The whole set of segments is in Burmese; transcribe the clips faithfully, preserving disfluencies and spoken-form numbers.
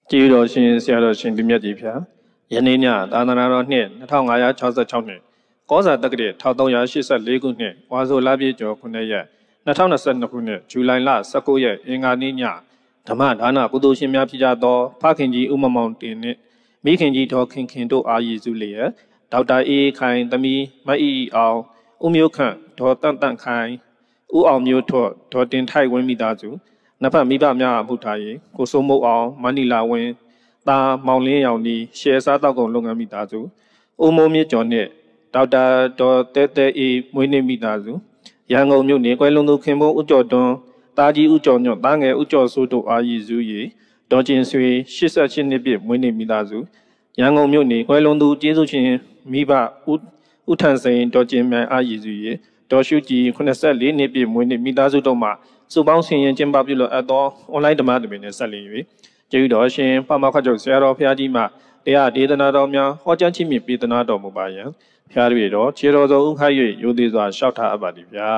ကျေးတော်ရှင်ဆရာတော်ရှင်သူမြတ်ကြီးဖျားယနေ့ညသာသနာတော်နှစ်နှစ်ထောင်ငါးရာ၆ဆယ့်ခြောက်နှစ်ကောဇာတက္ကရာတစ်ထောင်သုံးရာရှစ်ဆယ့်လေးခုနှစ်ဝါဆိုလပြည့်ကျော်ခုနှစ်ရက်နှစ်ထောင်နှစ်ဆယ့်နှစ်ခုနှစ်ဇူလိုင်လဆယ့်ကိုးရက်အင်္ဂါနေ့ညဓမ္မဒါနကုသိုလ်ရှင်များဖြစ်ကြသောဖခင်ကြီးဦးမမောင်တင်နှင့်မိခင်ကြီးဒေါ်ခင်ခင်တို့အားရည်စုလျက်ဒေါက်တာအေးခိုင်သမီးမအီအောင်ဦးမျိုးခန့်ဒေါ်တန့်တန့်ခိုင်ဦးအောင်မျိုးထွတ်ဒေါ်တင်ထိုက်ဝင်းမိသားစုနှစ်ဖက်မိဘများအမှုထားရေးကိုစိုးမိုးအောင်မနီလာဝင်းတာမောင်လင်းရောင်ဒီရှယ်စားတောက်ကုန်လုပ်ငန်းမိသားစုဦးမိုးမြင့်ကျော်နဲ့ဒေါက်တာဒေါ်တဲတဲအေးမွေးနေ့မိသားစုရန်ကုန်မြို့နေကွယ်လုံးသူခင်ဘုံဦးကျော်တွန်းတာကြီးဦးကျော်ညွတ်တာငယ်ဦးကျော်စိုးတို့အားရည်စုရေးဒေါ်ကျင်ဆွေရှစ်ဆယ့်ရှစ်နှစ်ပြည့်မွေးနေ့မိသားစုရန်ကုန်မြို့နေကွယ်လုံးသူကျေးဇူးရှင်မိဘဦးဦးထန်စိန်ဒေါ်ကျင်မြိုင်အားရည်စုရေးဒေါ်ရှုကြည်ခုနှစ်ဆယ့်လေးနှစ်ပြည့်မွေးနေ့မိသားစုတို့မှစုပေါင်းဆင်ရင်ကျင်းပပြုလို့အပ်သောအွန်လိုင်းဓမ္မသဘင်နဲ့ဆက်လျင်၍ကျေးဇူးတော်ရှင်ဖမခတ်ချုပ်ဆရာတော်ဘုရားကြီးမှတရားဒေသနာတော်များဟောကြားခြင်းဖြင့်ပေးသနာတော်မူပါယံဘုရားတွေတော်ခြေတော်သောဥခိုက်၍ရိုသေစွာလျှောက်ထားအပ်ပါသည်ဗျာ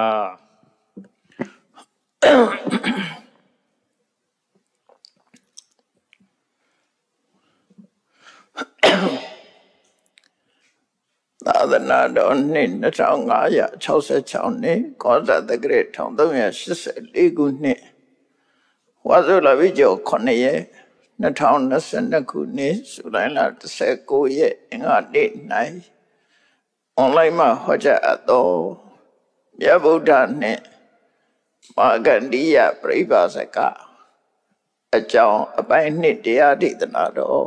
သာသနာတော်နှစ်နှစ်ထောင်ငါးရာ၆ဆယ့်ခြောက်နှစ်ကောဇာတက္ကရာတစ်ထောင်သုံးရာရှစ်ဆယ့်လေးခုနှစ်ဝါဆိုလပြည့်ကျော်ခုနှစ်ရက်နှစ်ထောင်နှစ်ဆယ့်နှစ်ခုနှစ်ဇူလိုင်လတစ်ဆယ့်ကိုးရက်အင်္ဂါနေ့၌အွန်လိုင်းမှာဟောကြားအပ်သောမြတ်ဗုဒ္ဓနှင့်မာဂန္ဒီယပရိပါစကအကြောင်းအပိုင်းနှစ်တရားဒေသနာတော်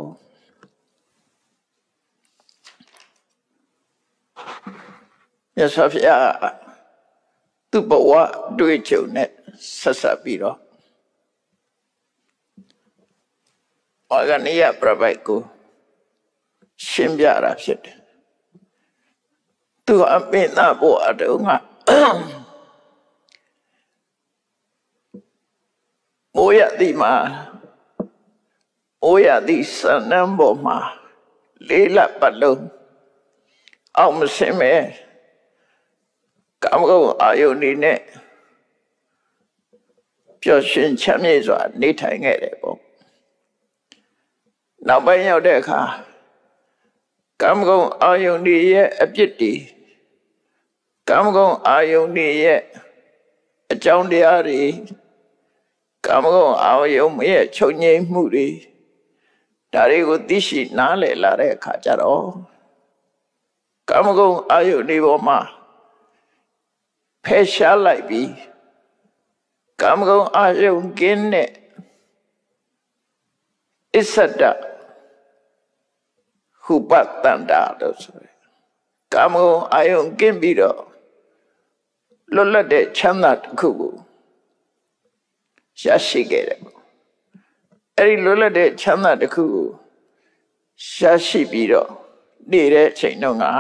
မြတ်စွာဘုရားသူ့ဘဝတွေ့ကြုံနဲ့ဆက်ဆက်ပြီးတော့မာဂန္ဒီယပရိပိုက်ကိုရှင်းပြတာဖြစ်တယ်သူအပိသဘဝတုန်းကမိုးရသည့်မှာမိုးရသည့်စံနှံပေါ်မှာလေးလပတ်လုံးအောင်မစင်မဲ့ကာမဂုဏ်အာယုန်နေနဲ့ပျော်ရွှင်ချမ်းမြေ့စွာနေထိုင်ခဲ့တယ်ပေါ့နောက်ပိုင်းရောက်တဲ့အခါကာမဂုဏ်အာယုန်တွေရဲ့အပြစ်တွေကာမဂုဏ်အာယုန်တွေရဲ့အကြောင်းတရားတွေကာမဂုဏ်အာယုန်ရဲ့ချုပ်ငြိမ်းမှုတွေဒါတွေကိုသိရှိနားလည်လာတဲ့အခါကျတော့ကာမဂုဏ်အာယုန်တွေပေါ်မှာဖယ်ရှားလိုက်ပြီးကာမဂုဏ်အာယုန်ကင်းတဲ့အစ္ဆဒဟုပတန္တာလို့ဆိုရယ်ကာမဂုဏ်အာယုန်ကင်းပြီးတော့လွတ်လပ်တဲ့ချမ်းသာတစ်ခုကိုရရှိခဲ့တယ်ပေါ့အဲ့ဒီလွတ်လပ်တဲ့ချမ်းသာတစ်ခုကိုရရှိပြီးတော့နေတဲ့အချိန်တော့က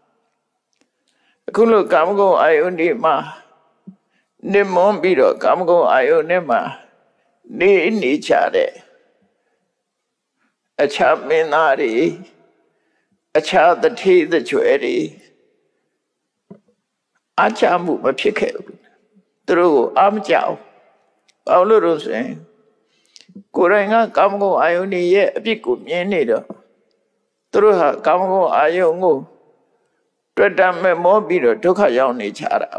အခုလိုကာမဂုဏ်အာယုန်ဒီမှာနေမွန်ပြီးတော့ကာမဂုဏ်အာယုန်နဲ့မှာနေနေကြတဲ့အခြားမင်းသားတွေအခြားတထေးတကြွယ်တွေအားချမှုမဖြစ်ခဲ့ဘူးသူတို့ကိုအားမကြောက်ဘာလို့လို့ဆိုရင်ကိုယ်တိုင်ကကာမဂုဏ်အာယုန်ရဲ့အပြစ်ကိုမြင်နေတော့သူတို့ဟာကာမဂုဏ်အာယုန်ကိုတွေ့တမဲ့မောပြီးတော့ဒုက္ခရောက်နေကြတာ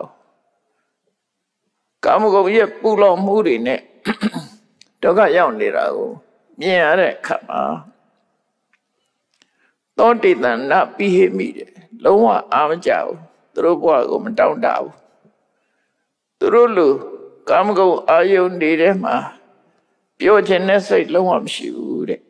ကာမဂုဏ်ရဲ့ပူလောင်မှုတွေနဲ့ဒုက္ခရောက်နေတာကိုမြင်ရတဲ့အခါမှာသောတိတန္နပြီးဟိမိတယ်လုံးဝအားမကြောက်သူတို့ဘဝကိုမတောင့်တဘူးသူတို့လူကာမဂုဏ်အာယုန်တွေထဲမှာပြောခြင်းနဲ့စိတ်လုံးဝမရှိဘူးတဲ့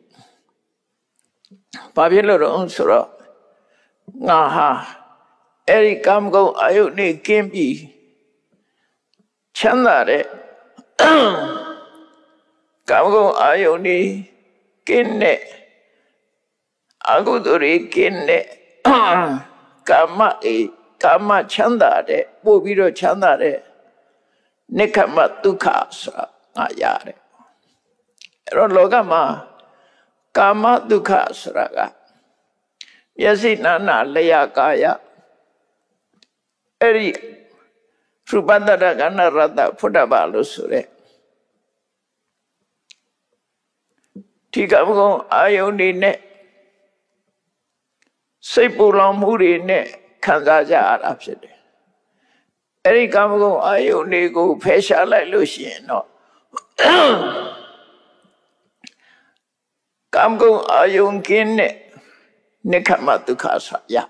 ဘာဖြစ်လို့တော့ဆိုတော့ငါဟာအဲ့ဒီကာမဂုဏ်အာယုန်နဲ့ကင်းပြီးချမ်းသာတဲ့ကာမဂုဏ်အာယုန်နဲ့ကင်းတဲ့အကုသိုလ်တွေကင်းတဲ့ကာမအေကာမချမ်းသာတဲ့ပို့ပြီးတော့ချမ်းသာတဲ့နိက္ခမဒုက္ခဆိုတာငါရတယ်အဲ့တော့လောကမှာကာမဒုက္ခဆိုတာကမျက်စိနာနာလျာကာယအဲ့ဒီရူပတ္တရကဏရတ္တဖုဒ္ဓဘာလို့ဆိုရဲဒီကံကုံအာယုန်တွေနဲ့စိတ်ပူလောင်မှုတွေနဲ့ခံစားကြရတာဖြစ်တယ်အဲ့ဒီကံကုံအာယုန်တွေကိုဖယ်ရှားလိုက်လို့ရှိရင်တော့ကံကုံအာယုန်ကင်းတဲ့နိက္ခမဒုက္ခဆရာ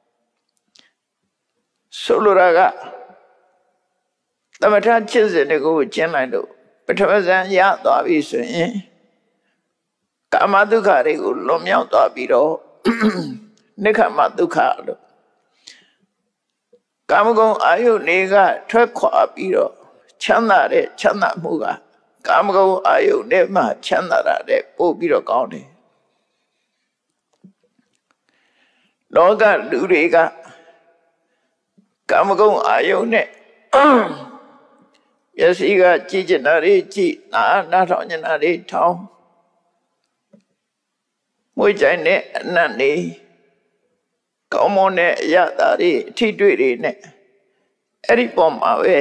ဆိုလိုတာကသမထချစ်စဉ်တွေကိုကျင့်လိုက်လို့ပထမဇန်ရသွားပြီဆိုရင်ကာမဒုက္ခတွေကိုလွန်မြောက်သွားပြီးတော့နိက္ခမဒုက္ခလို့ကာမဂုဏ်အာယုန်တွေကထွက်ခွာပြီးတော့ချမ်းသာတဲ့ချမ်းသာမှုကကာမဂုဏ်အာယုန်နဲ့မှချမ်းသာတဲ့ပို့ပြီးတော့ကောင်းတယ်လောကလူတွေကကာမဂုဏ်အာယုန်နဲ့မျက်စိကကြည့်ကျင်တာတွေကြည့်နားနားထောင်ကျင်တာတွေထောင်မွေးကြိုင်တဲ့အနတ်နေကောင်းမွန်တဲ့အရာတွေအထီးတွေ့တွေနဲ့အဲ့ဒီပေါ်မှာပဲ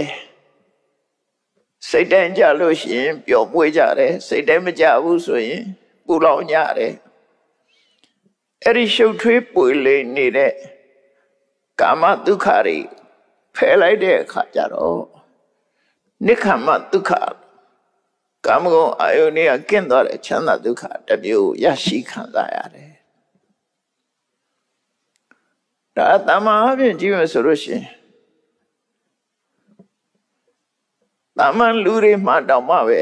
စိတ်တိုင်းကြလို့ရှိရင်ပျော်မွေးကြတယ်စိတ်တိုင်းမကြဘူးဆိုရင်ပူလောင်ကြတယ်အဲ့ဒီရှုပ်ထွေးပွေလေနေတဲ့ကာမဒုက္ခတွေဖယ်လိုက်တဲ့အခါကျတော့နိက္ခမဒုက္ခကာမဂုဏ်အာယုန်တွေကကင်းသွားတဲ့ချမ်းသာဒုက္ခတစ်မျိုးရရှိခံစားရတယ်ဒါတမန်အပြင်ကြည့်မယ်ဆိုလို့ရှိရင်တမန်လူတွေမှတောင်မှပဲ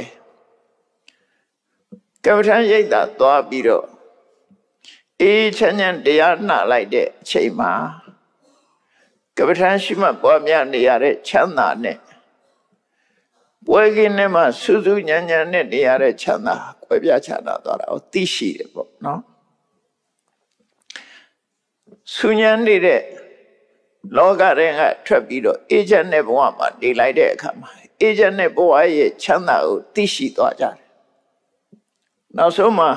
ကမ္မထံရိပ်သာသွားပြီးတော့အေးချမ်းချမ်းတရားနှလိုက်တဲ့အချိန်မှာကမ္မထံရှိမှပွားများနေရတဲ့ချမ်းသာနဲ့ပွဲကင်းနဲ့မှစူးစူးညံ့ညံ့နဲ့နေရတဲ့ချမ်းသာကွဲပြားခြားနာသွားတာကိုသိရှိတယ်ပေါ့နော်ဆူညံ့နေတဲ့လောကထဲကထွက်ပြီးတော့အေဂျင့်နဲ့ဘဝမှာနေလိုက်တဲ့အခါမှာအေဂျင့်နဲ့ဘဝရဲ့ချမ်းသာကိုသိရှိသွားကြတယ်နောက်ဆုံးမှာ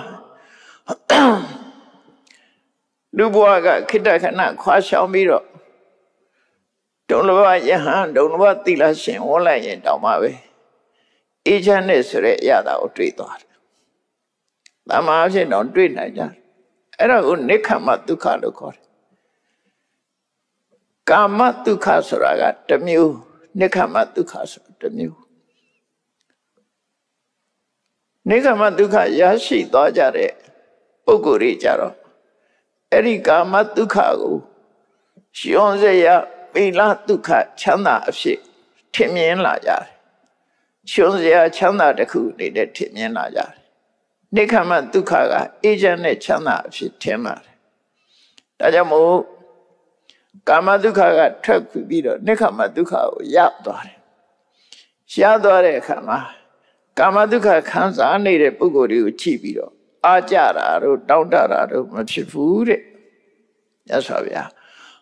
လူဘဝကခိတ္တခဏခွာရှောင်ပြီးတော့ဒုံလဘယဟန်ဒုံလဘသီလရှင်ဝန်းလိုက်ရင်တောင်မှပဲအေဂျင့်နဲ့ဆိုတဲ့အရာကိုတွေ့သွားတယ်။တမန်အဖြစ်တော့တွေ့နိုင်ကြတယ်။အဲ့ဒါကိုနိက္ခမဒုက္ခလို့ခေါ်တယ်။ကာမဒုက္ခဆိုတာကတစ်မျိုးနိက္ခမဒုက္ခဆိုတာတစ်မျိုးနိက္ခမဒုက္ခရရှိသွားကြတဲ့ပုဂ္ဂိုလ်တွေကြတော့အဲ့ဒီကာမဒုက္ခကိုရှင်စေရပိလဒုက္ခချမ်းသာအဖြစ်ထင်မြင်လာကြတယ်ရှင်စေရချမ်းသာတစ်ခုနေတဲ့ထင်မြင်လာကြတယ်နိက္ခမဒုက္ခကအေဂျင့်နဲ့ချမ်းသာအဖြစ်ထင်လာတယ်ဒါကြောင့်မို့ကာမဒုက္ခကထွက်ပြီးတော့နိက္ခမဒုက္ခကိုရသွားတယ်ရသွားတဲ့အခါမှာကာမဒုက္ခခံစားနေတဲ့ပုဂ္ဂိုလ်တွေကိုကြည့်ပြီးတော့အားကြတာတို့တောင်းတတာတို့မဖြစ်ဘူးတဲ့မြတ်စွာဘုရား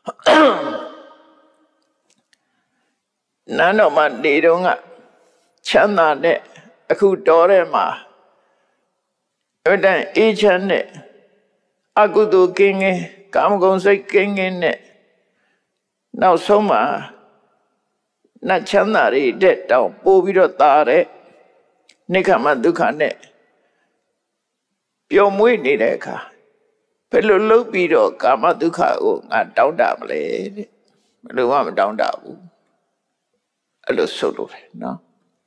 နန်းတော်မှာနေတော့ကချမ်းသာတဲ့အခုတော်ထဲမှာအဲ့ဒါအေးချမ်းတဲ့အကုသိုလ်ကင်းကင်းကာမဂုဏ်စိတ်ကင်းကင်းနဲ့နောက်ဆုံးမှာနတ်ချမ်းသာတွေတဲ့တောင်ပို့ပြီးတော့တာတဲ့နိက္ခမဒုက္ခနဲ့ပျော်မွေ့နေတဲ့အခါဘယ်လိုလုပ်ပြီးတော့ကာမဒုက္ခကိုငါတောင်းတမလဲတဲ့ဘယ်လိုမှမတောင်းတဘူးအဲ့လိုဆိုလို့တယ်နော်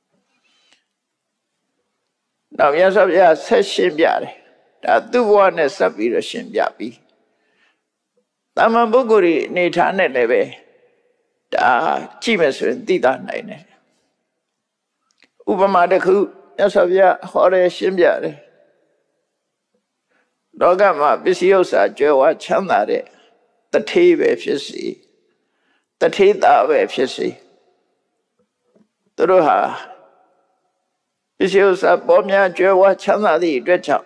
နောက်မြတ်စွာဘုရားဆက်ရှင်းပြတယ်ဒါသူ့ဘဝနဲ့ဆက်ပြီးတော့ရှင်းပြပြီးတာမန်ပုဂ္ဂိုလ်တွေအနေထားနဲ့လည်းပဲဒါကြည့်မယ်ဆိုရင်သိတာနိုင်တယ်ဥပမာတစ်ခုမြတ်စွာဘုရားဟောတယ်ရှင်းပြတယ်လောကမှာပစ္စည်းဥစ္စာကြွယ်ဝချမ်းသာတဲ့တထေးပဲဖြစ်စီတထေးသားပဲဖြစ်စီသူတို့ဟာပစ္စည်းဥစ္စာပေါ်များကြွယ်ဝချမ်းသာသည့်အတွက်ကြောင့်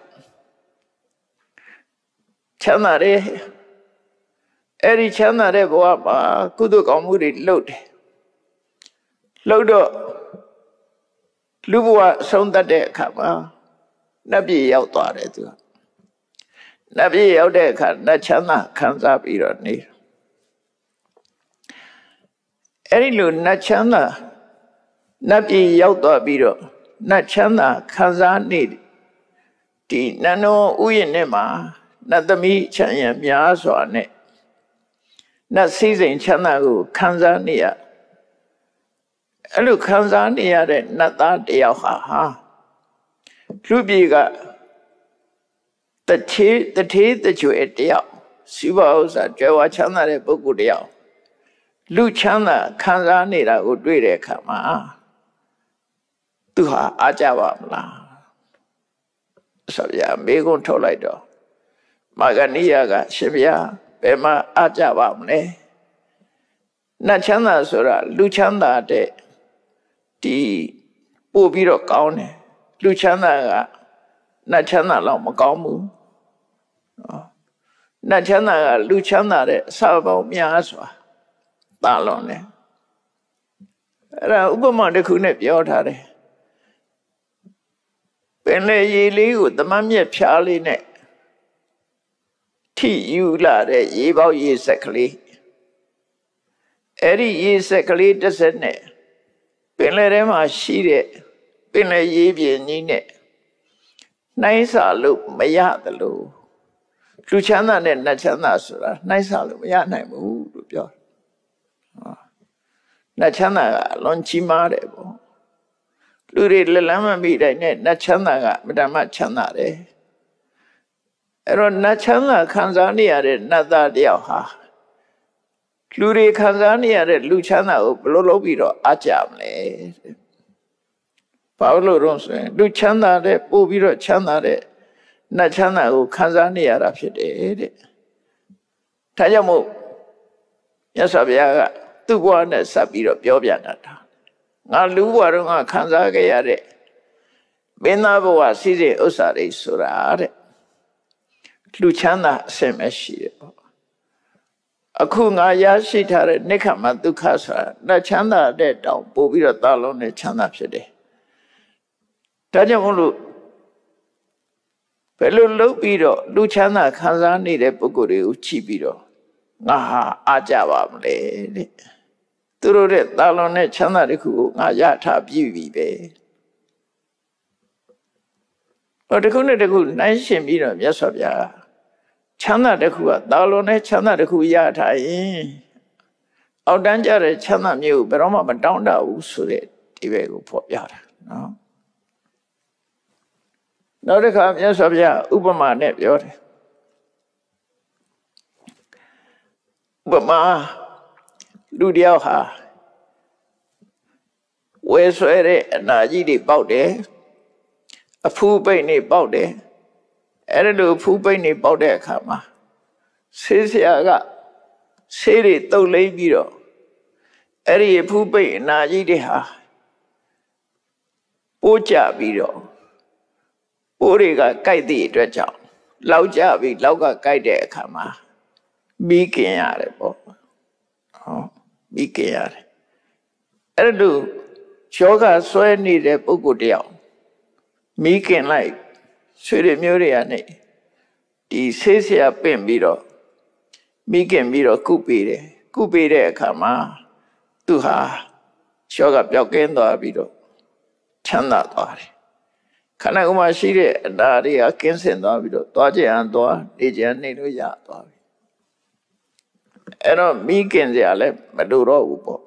ချမ်းသာတဲ့အဲ့ဒီချမ်းသာတဲ့ဘဝမှာကုသိုလ်ကောင်းမှုတွေလုပ်တယ်လုပ်တော့လူဘဝဆုံးတတ်တဲ့အခါမှာနတ်ပြည်ရောက်သွားတယ်သူကနတ်ပြည်ရောက်တဲ့အခါနတ်ချမ်းသာခံစားပြီးတော့နေအဲ့ဒီလိုနတ်ချမ်းသာနတ်ပြည်ရောက်သွားပြီးတော့နတ်ချမ်းသာခံစားနေဒီနန္နောဥယျာဉ်နဲ့မှာနတ်သမီးချမ်းရံများစွာနဲ့နတ်စည်းစိမ်ချမ်းသာကိုခံစားနေရအဲ့လိုခံစားနေရတဲ့နတ်သားတယောက်ဟာဟာလူပြည်ကတထေးတထေးတကြွယ်တယောက်စီးပွားဥစ္စာကြွယ်ဝချမ်းသာတဲ့ပုဂ္ဂိုလ်တယောက်လူချမ်းသာခံစားနေတာကိုတွေ့တဲ့အခါမှာသူဟာအားကြပါမလားဆိုရမေကုန်းထုတ်လိုက်တော့မာဂဏိယကရှင်ဗျာဘယ်မှာအားကြပါမလဲနတ်ချမ်းသာဆိုတာလူချမ်းသာတဲ့ဒီပို့ပြီးတော့ကောင်းတယ်လူချမ်းသာကနတ်ချမ်းသာလောက်မကောင်းဘူးနတ်ချမ်းသာကလူချမ်းသာတဲ့အစာပေါင်းများစွာတာလွန်တယ်အဲ့ဒါဥပမာတစ်ခုနဲ့ပြောထားတယ်ပင်လေရေလေးကိုသမမ်းမြက်ဖြားလေးနဲ့ထိယူလာတဲ့ရေပေါက်ရေဆက်ကလေးအဲ့ဒီရေဆက်ကလေးတစ်စက်နဲ့ပင်လေထဲမှာရှိတဲ့ပင်လေရေပြင်ကြီးနဲ့နှိုင်းစာလို့မရသလိုလူချမ်းသာနဲ့နတ်ချမ်းသာဆိုတာနှိုင်းစာလို့မရနိုင်ဘူးလို့ပြောတယ်နတ်ချမ်းသာကအလွန်ကြီးမားတယ်ပေါ့လူတွေလက်လန်းမမိတိုင်းနဲ့နတ်ချမ်းသာကမတ္တမချမ်းသာတယ်အဲ့တော့နတ်ချမ်းသာခံစားနေရတဲ့နတ်သားတယောက်ဟာလူတွေခံစားနေရတဲ့လူချမ်းသာကိုဘယ်လိုလုပ်ပြီးတော့အားကြမလဲဘာလို့လို့ဆိုရင်လူချမ်းသာတဲ့ပို့ပြီးတော့ချမ်းသာတဲ့နတ်ချမ်းသာကိုခံစားနေရတာဖြစ်တယ်တဲ့ဒါကြောင့်မို့မြတ်စွာဘုရားကသူ့ဘဝနဲ့ဆက်ပြီးတော့ပြောပြတာငါလူဘဝတော့ငါခံစားခဲ့ရတဲ့မင်းသားဘဝစီးစိမ်ဥစ္စာတွေဆိုတာတဲ့လူချမ်းသာအစင်မရှိတယ်ပေါ့အခုငါရရှိထားတဲ့နိက္ခမဒုက္ခဆိုတာနတ်ချမ်းသာတဲ့တောင်ပို့ပြီးတော့တာလုံးနဲ့ချမ်းသာဖြစ်တယ်ဒါကြောင့်မို့လို့ဘယ်လိုလုပ်ပြီးတော့လူချမ်းသာခံစားနေတဲ့ပုဂ္ဂိုလ်တွေကိုကြည့်ပြီးတော့ငါဟာအားကြပါမလဲတဲ့သူတို့တဲ့တာလွန်နဲ့ချမ်းသာတစ်ခုကိုငါရထားပြီးပြီပဲဟောတခုနဲ့တခုနှိုင်းရှင်ပြီးတော့မြတ်စွာဘုရားချမ်းသာတစ်ခုကတာလွန်နဲ့ချမ်းသာတစ်ခုရထားရင်အောက်တန်းကြတဲ့ချမ်းသာမျိုးဘယ်တော့မှမတောင်းတဘူးဆိုတဲ့ဒီဘက်ကိုဖော်ပြတာနော်နောက်တစ်ခါမြတ်စွာဘုရားဥပမာနဲ့ပြောတယ်ဥပမာလူတယောက်ဟာဝဲဆွဲတဲ့အနာကြီးတွေပေါက်တယ်အဖူးပိတ်နေပေါက်တယ်အဲ့ဒါလိုအဖူးပိတ်နေပေါက်တဲ့အခါမှာဆေးဆရာကဆေးတွေတုပ်လိမ့်ပြီးတော့အဲ့ဒီအဖူးပိတ်အနာကြီးတွေဟာပိုးကြပြီးတော့ပိုးတွေကကြိုက်တဲ့အတွက်ကြောင့်လောက်ကြပြီးလောက်ကကြိုက်တဲ့အခါမှာမိခင်ရတယ်ပေါ့ဟောမိခင်ရတယ်အဲ့လိုယောဂဆွဲနေတဲ့ပုဂ္ဂိုလ်တယောက်မိခင်လိုက်ဆွေတွေမျိုးတွေကနေဒီဆေးဆရာပင့်ပြီးတော့မိခင်ပြီးတော့ကုပေးတယ်ကုပေးတဲ့အခါမှာသူဟာယောဂပျောက်ကင်းသွားပြီးတော့ချမ်းသာသွားတယ်ခန္ဓာကိုယ်မှာရှိတဲ့အတားတွေကကင်းစင်သွားပြီးတော့သွားကြံသွားနေကြံနေလို့ရသွားပြီအဲ့တော့မိခင်စရာလည်းမလိုတော့ဘူးပေါ့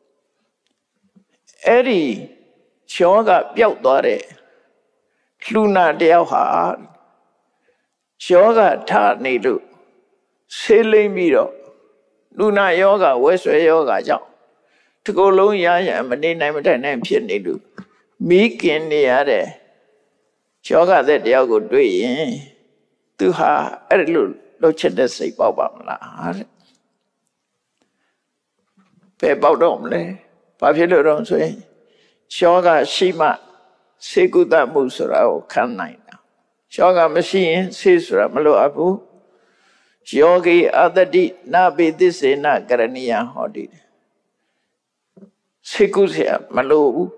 အဲ့ဒီရှောကပျောက်သွားတဲ့လူနာတယောက်ဟာရှောကထနေလို့ဆေးလိမ့်ပြီးတော့လူနာယောဂဝဲဆွဲယောဂကြောင့်ဒီကိုယ်လုံးရရမနေနိုင်မထိုင်နိုင်ဖြစ်နေလို့မိခင်နေရတဲ့ယောဂတဲ့တယောက်ကိုတွေ့ရင်သူဟာအဲ့လိုလှုပ်ချက်တဲ့စိတ်ပေါက်ပါမလားတဲ့ဘယ်ပေါက်တော့မလဲဘာဖြစ်လို့တော့ဆိုရင်ယောဂရှိမှစေကုသမှုဆိုတာကိုခံနိုင်တာယောဂမရှိရင်စေဆိုတာမလိုအပ်ဘူးယောဂီအတ္တိနာပိသစ္စေနကရဏီယဟောတိစေကုเสียမလိုဘူး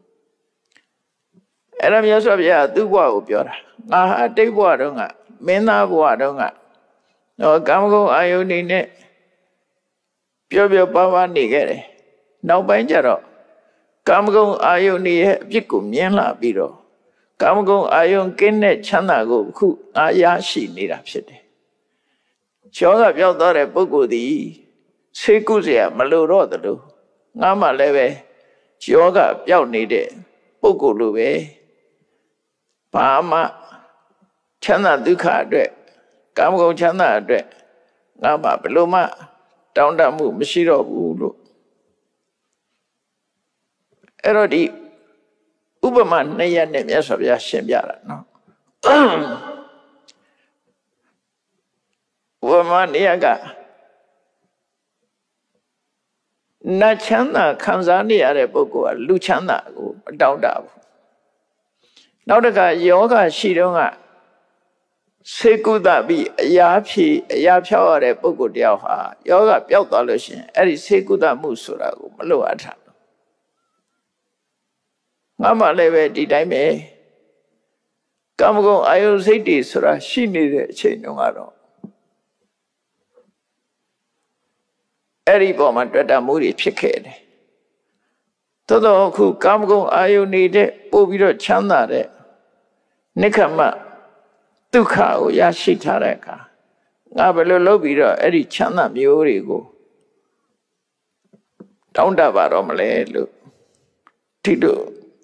အဲ့ဒါမြတ်စွာဘုရားသူ့ဘဝကိုပြောတာငါဟာတိတ်ဘဝတုန်းကမင်းသားဘဝတုန်းကတော့ကာမဂုဏ်အာယုန်နေနဲ့ပျော်ပျော်ပါးပါးနေခဲ့တယ်နောက်ပိုင်းကျတော့ကာမဂုဏ်အာယုန်ရဲ့အပြစ်ကိုမြင်လာပြီးတော့ကာမဂုဏ်အာယုံကင်းတဲ့ချမ်းသာကိုအခုငါရရှိနေတာဖြစ်တယ်ယောဂပြောက်သွားတဲ့ပုဂ္ဂိုလ်သည်ဆေးကုစရာမလိုတော့တယ်လို့ငါမှလည်းပဲယောဂပြောက်နေတဲ့ပုဂ္ဂိုလ်လိုပဲဘာမှချမ်းသာဒုက္ခအတွက်ကာမဂုဏ်ချမ်းသာအတွက်ငါမှဘယ်လိုမှတောင်းတမှုမရှိတော့ဘူးလို့အဲ့တော့ဒီဥပမာနှစ်ရက်နဲ့မြတ်စွာဘုရားရှင်းပြတာနော်ဥပမာနှစ်ရက်ကနတ်ချမ်းသာခံစားနေရတဲ့ပုဂ္ဂိုလ်ကလူချမ်းသာကိုမတောင်းတဘူးနောက်တစ်ခါယောဂရှိတော့ကစေကုသပြီးအရာဖြည့်အရာဖြောက်ရတဲ့ပုဂ္ဂိုလ်တယောက်ဟာယောဂပျောက်သွားလို့ရှိရင်အဲ့ဒီစေကုသမှုဆိုတာကိုမလိုအပ်တာငါမှလည်းပဲဒီတိုင်းပဲကာမဂုဏ်အာယုစိတ်တွေဆိုတာရှိနေတဲ့အချိန်တုန်းကတော့အဲ့ဒီပေါ်မှာတွေ့တာမှုတွေဖြစ်ခဲ့တယ်သို့တော့အခုကာမဂုဏ်အာယုနေတဲ့ပို့ပြီးတော့ချမ်းသာတဲ့နိခမဒုက္ခကိုရရှိထားတဲ့အခါငါဘယ်လိုလုပ်ပြီးတော့အဲ့ဒီချမ်းသာမျိုးတွေကိုတောင်းတပါတော့မလဲလို့ဒီလို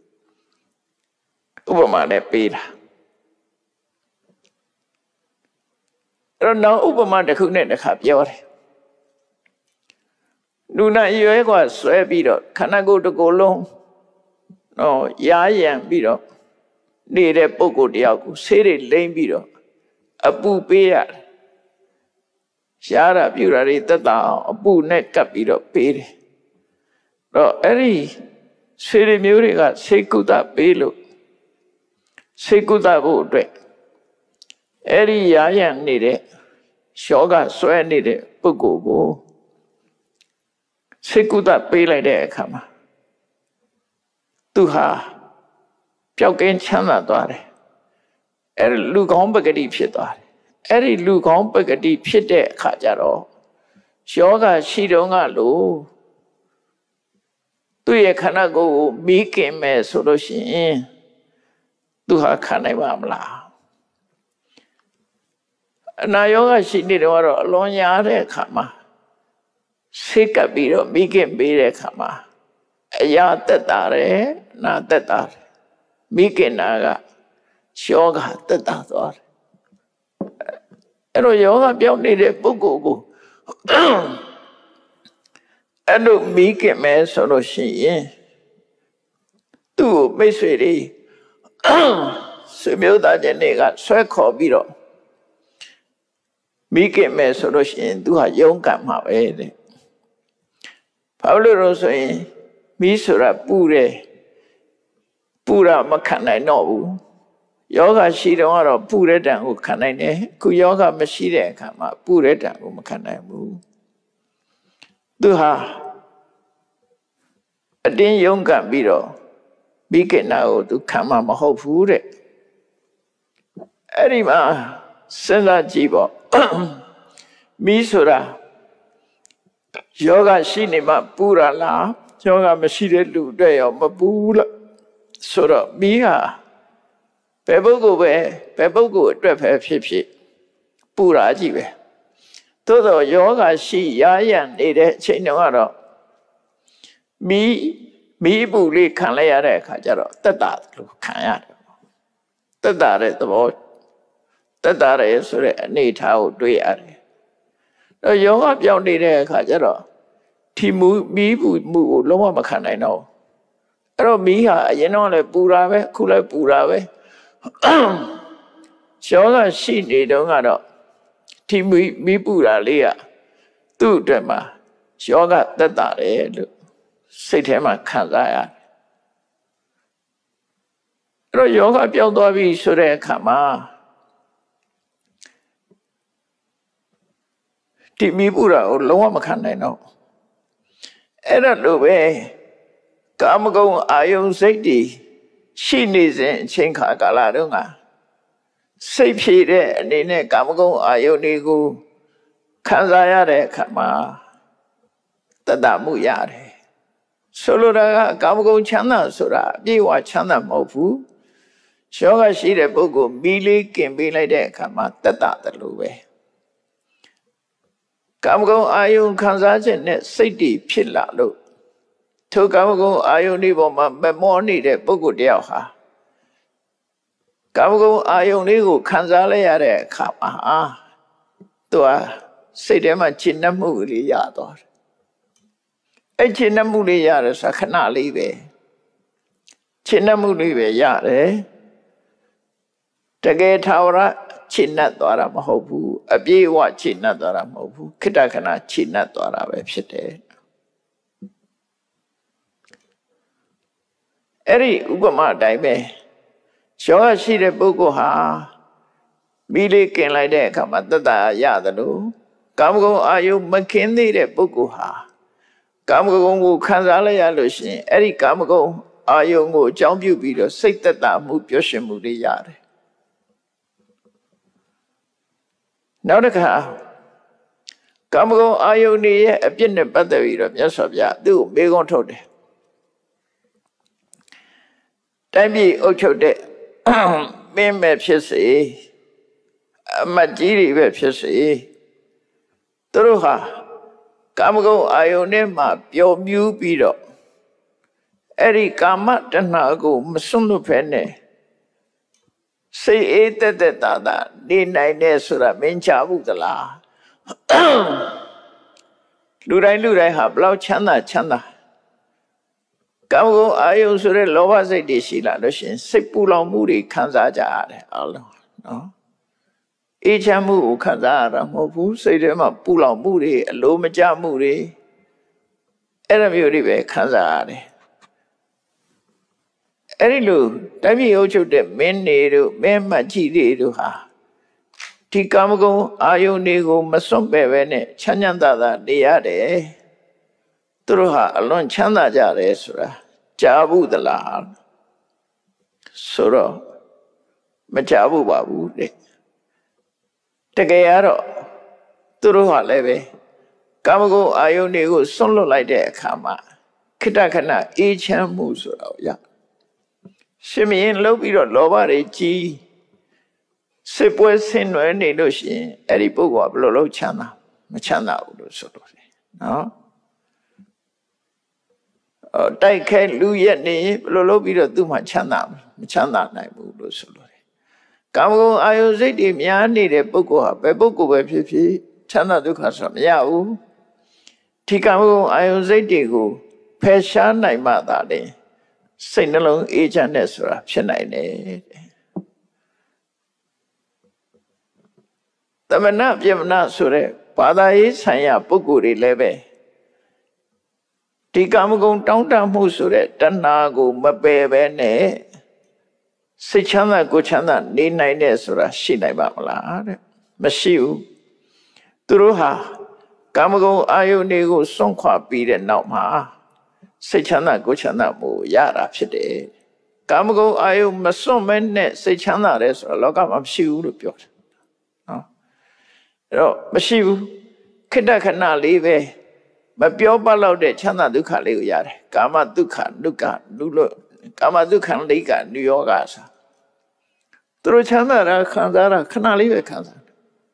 ဥပမာနဲ့ပေးတာအဲ့တော့နောက်ဥပမာတစ်ခုနဲ့တစ်ခါပြောတယ်လူနာရွယ်ကဆွဲပြီးတော့ခန္ဓာကိုယ်တစ်ကိုယ်လုံးတော့ရားရံပြီးတော့နေတဲ့ပုဂ္ဂိုလ်တယောက်ကိုဆေးတွေလိမ့်ပြီးတော့အပူပေးရတယ်ရှားတာပြူတာတွေတက်တာအောင်အပူနဲ့ကပ်ပြီးတော့ပေးတယ်တော့အဲ့ဒီဆေးတွေမျိုးတွေကဆေးကုသပေးလို့ဆေးကုသဖို့အတွက်အဲ့ဒီရားရံနေတဲ့ယောဂဆွဲနေတဲ့ပုဂ္ဂိုလ်ကိုစေကုသပေးလိုက်တဲ့အခါမှာသူဟာပျောက်ကင်းချမ်းသာသွားတယ်အဲ့လူကောင်းပဂတိဖြစ်သွားတယ်အဲ့ဒီလူကောင်းပဂတိဖြစ်တဲ့အခါကျတော့ယောဂရှိတော့ကလို့သူ့ရဲ့ခန္ဓာကိုယ်ကိုမီးကင်မဲ့ဆိုလို့ရှိရင်သူဟာခံနိုင်ပါမလားအနာယောဂရှိနေတော့အလွန်ရတဲ့အခါမှာဆေးကပ်ပြီးတော့မိခင်ပေးတဲ့အခါမှာအရာတက်တာတယ်နာတက်တာတယ်မိခင်နာကယောဂတက်တာသွားတယ်အဲ့တော့ယောဂပြောင်းနေတဲ့ပုဂ္ဂိုလ်ကိုအဲ့လိုမိခင်မဲဆိုလို့ရှိရင်သူ့ကိုမိတ်ဆွေတွေဆွေမျိုးသားချင်းတွေကဆွဲခေါ်ပြီးတော့မိခင်မဲဆိုလို့ရှိရင်သူဟာယုံကံမှာပဲတဲ့ဘာလို့လို့ဆိုရင်မီးဆိုတာပူတယ်ပူတာမခံနိုင်တော့ဘူးယောဂရှိတော့ကတော့ပူတဲ့တံကိုခံနိုင်တယ်ခုယောဂမရှိတဲ့အခါမှာပူတဲ့တံကိုမခံနိုင်ဘူးသူဟာအတင်းယုံကံပြီးတော့မိခင်နာကိုသူခံမှာမဟုတ်ဘူးတဲ့အဲ့ဒီမှာစဉ်းစားကြည့်ပေါ့မီးဆိုတာယောဂရှိနေမှပူရလားယောဂမရှိတဲ့လူအတွက်ရောမပူလားဆိုတော့မိဟာဘယ်ပုဂ္ဂိုလ်ပဲဘယ်ပုဂ္ဂိုလ်အတွက်ပဲဖြစ်ဖြစ်ပူရာကြီးပဲသို့တော့ယောဂရှိရရနေတဲ့အချိန်တုန်းကတော့မိမိပူလေးခံလိုက်ရတဲ့အခါကျတော့တက်တာလို့ခံရတယ်တက်တာတဲ့သဘောတက်တာရဲဆိုတဲ့အနေအထားကိုတွေ့ရတယ်တော့ယောဂပြောင်းနေတဲ့အခါကျတော့ဒီမူမီးပူမှုကိုလုံးဝမခံနိုင်တော့အဲ့တော့မီးဟာအရင်တော့လည်းပူတာပဲအခုလည်းပူတာပဲယောဂရှိနေတော့ကတော့ဒီမီးမီးပူတာလေးကသူ့အတွက်မှာယောဂသက်သာတယ်လို့စိတ်ထဲမှာခံစားရတယ်အဲ့တော့ယောဂပြောင်းသွားပြီဆိုတဲ့အခါမှာဒီမီးပူတာကိုလုံးဝမခံနိုင်တော့အဲ့ဒါလိုပဲကာမဂုဏ်အာယုန်စိတ်တွေရှိနေစဉ်အချိန်ခါကာလတုန်းကစိတ်ဖြည့်တဲ့အနေနဲ့ကာမဂုဏ်အာယုန်တွေကိုခံစားရတဲ့အခါမှာတတမှုရတယ်ဆိုလိုတာကကာမဂုဏ်ချမ်းသာဆိုတာအပြည့်အဝချမ်းသာမဟုတ်ဘူးယောဂရှိတဲ့ပုဂ္ဂိုလ်မီးလေးကင်ပေးလိုက်တဲ့အခါမှာတက်တာတယ်လို့ပဲကာမဂုဏ်အာယုံခံစားခြင်းနဲ့စိတ်တည်ဖြစ်လာလို့ထိုကာမဂုဏ်အာယုန်ဒီပေါ်မှာမမောနေတဲ့ပုဂ္ဂိုလ်တယောက်ဟာကာမဂုဏ်အာယုန်လေးကိုခံစားလိုက်ရတဲ့အခါမှာသူကစိတ်ထဲမှာချစ်နှက်မှုလေးရသွားတယ်။အဲ့ချစ်နှက်မှုလေးရတယ်ဆိုခဏလေးပဲချစ်နှက်မှုလေးပဲရတယ်။တကယ်ထာဝရချစ်နှက်သွားတာမဟုတ်ဘူးအပြည့်အဝချစ်နှက်သွားတာမဟုတ်ဘူးခိတ္တခဏချစ်နှက်သွားတာပဲဖြစ်တယ်။အဲ့ဒီဥပမာအတိုင်းပဲယောဂရှိတဲ့ပုဂ္ဂိုလ်ဟာမိလေးกินလိုက်တဲ့အခါမှာတတ္တရတယ်လို့ကာမဂုဏ်အာယုမခင်သေးတဲ့ပုဂ္ဂိုလ်ဟာကာမဂုဏ်ကိုခံစားလိုက်ရလို့ရှိရင်အဲ့ဒီကာမဂုဏ်အာယုကိုအကြောင်းပြုပြီးတော့စိတ်သက်သာမှုပျော်ရွှင်မှုတွေရတယ်နောက်တစ်ခါကာမဂုဏ်အာယုန်ရဲ့အပြစ်နဲ့ပတ်သက်ပြီးတော့မြတ်စွာဘုရားသူ့ကိုမေးခွန်းထုတ်တယ်တိုင်းပြည်အုပ်ချုပ်တဲ့မင်းမဲ့ဖြစ်စေအမတ်ကြီးတွေပဲဖြစ်စေသူတို့ဟာကာမဂုဏ်အာယုန်နဲ့မှပျော်မြူးပြီးတော့အဲ့ဒီကာမတဏှာကိုမစွန့်လွတ်ဖဲနဲ့စိတ်အေးတက်တက်တာတာနေနိုင်တဲ့ဆိုတာမင်းချဘူးသလားလူတိုင်းလူတိုင်းဟာဘလောက်ချမ်းသာချမ်းသာကာမဂုဏ်အာယုန်ဆိုတဲ့လောဘစိတ်တွေရှိလာလို့ရှိရင်စိတ်ပူလောင်မှုတွေခံစားကြရတယ်အားလုံးနော်အေးချမ်းမှုကိုခံစားရတာမဟုတ်ဘူးစိတ်ထဲမှာပူလောင်မှုတွေအလိုမကျမှုတွေအဲ့လိုမျိုးတွေပဲခံစားရတယ်အဲ့ဒီလိုတိုင်းပြည်အုပ်ချုပ်တဲ့မင်းတွေတို့မင်းမကြီးတွေတို့ဟာဒီကာမဂုဏ်အာယုန်တွေကိုမစွန့်ပယ်ပဲနဲ့ချမ်းချမ်းသာသာနေရတယ်သူတို့ဟာအလွန်ချမ်းသာကြတယ်ဆိုတာကြားဘူးသလားဆိုတော့မကြားဘူးပါဘူးတဲ့တကယ်ကတော့သူတို့ဟာလည်းပဲကာမဂုဏ်အာယုန်တွေကိုစွန့်လွတ်လိုက်တဲ့အခါမှာခိတ္တခဏအေးချမ်းမှုဆိုတာရရှင်မင်းလှုပ်ပြီးတော့လောဘတွေကြီးစစ်ပွဲဆင်နွယ်နေလို့ရှိရင်အဲ့ဒီပုဂ္ဂိုလ်ကဘယ်လိုလုပ်ချမ်းသာမချမ်းသာဘူးလို့ဆိုလို့တယ်နော်အော်တိုက်ခဲလူရက်နေဘယ်လိုလုပ်ပြီးတော့သူ့မှာချမ်းသာမချမ်းသာနိုင်ဘူးလို့ဆိုလို့တယ်ကာမဂုဏ်အာယုစိတ်တွေများနေတဲ့ပုဂ္ဂိုလ်ဟာဘယ်ပုဂ္ဂိုလ်ပဲဖြစ်ဖြစ်ချမ်းသာဒုက္ခဆိုတာမရဘူးဒီကာမဂုဏ်အာယုစိတ်တွေကိုဖယ်ရှားနိုင်မှသာလေစိတ်နှလုံးအေးချမ်းတဲ့ဆိုတာဖြစ်နိုင်တယ်သမဏပြမဏဆိုတဲ့ဘာသာရေးဆိုင်ရာပုဂ္ဂိုလ်တွေလည်းပဲဒီကာမဂုဏ်တောင်းတမှုဆိုတဲ့တဏှာကိုမပယ်ပဲနဲ့စိတ်ချမ်းသာကိုယ်ချမ်းသာနေနိုင်တဲ့ဆိုတာရှိနိုင်ပါမလားတဲ့မရှိဘူးသူတို့ဟာကာမဂုဏ်အာယုန်တွေကိုစွန့်ခွာပြီးတဲ့နောက်မှာစိတ်ချမ်းသာကိုယ်ချမ်းသာမှုရတာဖြစ်တယ်ကာမဂုဏ်အာယုန်မစွန့်မဲနဲ့စိတ်ချမ်းသာတယ်ဆိုတာလောကမှာမရှိဘူးလို့ပြောတယ်နော်အဲ့တော့မရှိဘူးခိတ္တခဏလေးပဲမပြောပတ်လောက်တဲ့ချမ်းသာဒုက္ခလေးကိုရတယ်ကာမဒုက္ခဒုက္ခလူလို့ကာမဒုက္ခလိကနုယောဂဆိုသူတို့ချမ်းသာတာခံစားတာခဏလေးပဲခံစား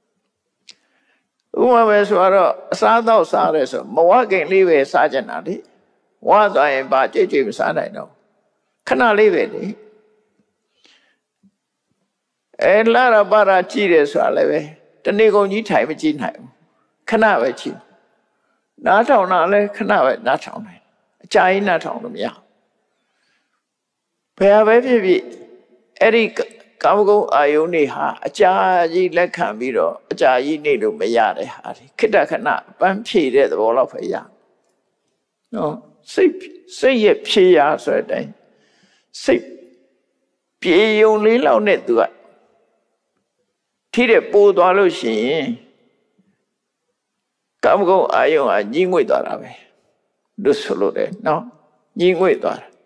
ဥပမာပဲဆိုတော့အစားတော့စားရဲဆိုမဝခင်လေးပဲစားကြတာလေဝါသွားရင်ဘာကြွကြွမစားနိုင်တော့ခဏလေးပဲလေအဲလာရပါရကြည့်တယ်ဆိုတာလည်းပဲတနေ့ကုန်ကြီးထိုင်မကြည့်နိုင်ဘူးခဏပဲကြည့်နားထောင်တာလည်းခဏပဲနားထောင်နိုင်အကြာကြီးနားထောင်လို့မရဘယ်ပဲဖြစ်ဖြစ်အဲ့ဒီကာမဂုဏ်အာယုန်တွေဟာအကြာကြီးလက်ခံပြီးတော့အကြာကြီးနေလို့မရတဲ့ဟာတွေခိတ္တခဏပန်းဖြည့်တဲ့သဘောလောက်ပဲရနော်စိတ်စိတ်ရဲ့ဖြည့်ရဆိုတဲ့အတိုင်းစိတ်ပြေယုံလေးလောက်နဲ့သူကထိတဲ့ပိုးသွားလို့ရှိရင်ကာမဂုဏ်အာယုန်ကညီးငွေ့သွားတာပဲလို့ဆိုလို့တယ်နော်ညီးငွေ့သွားတာ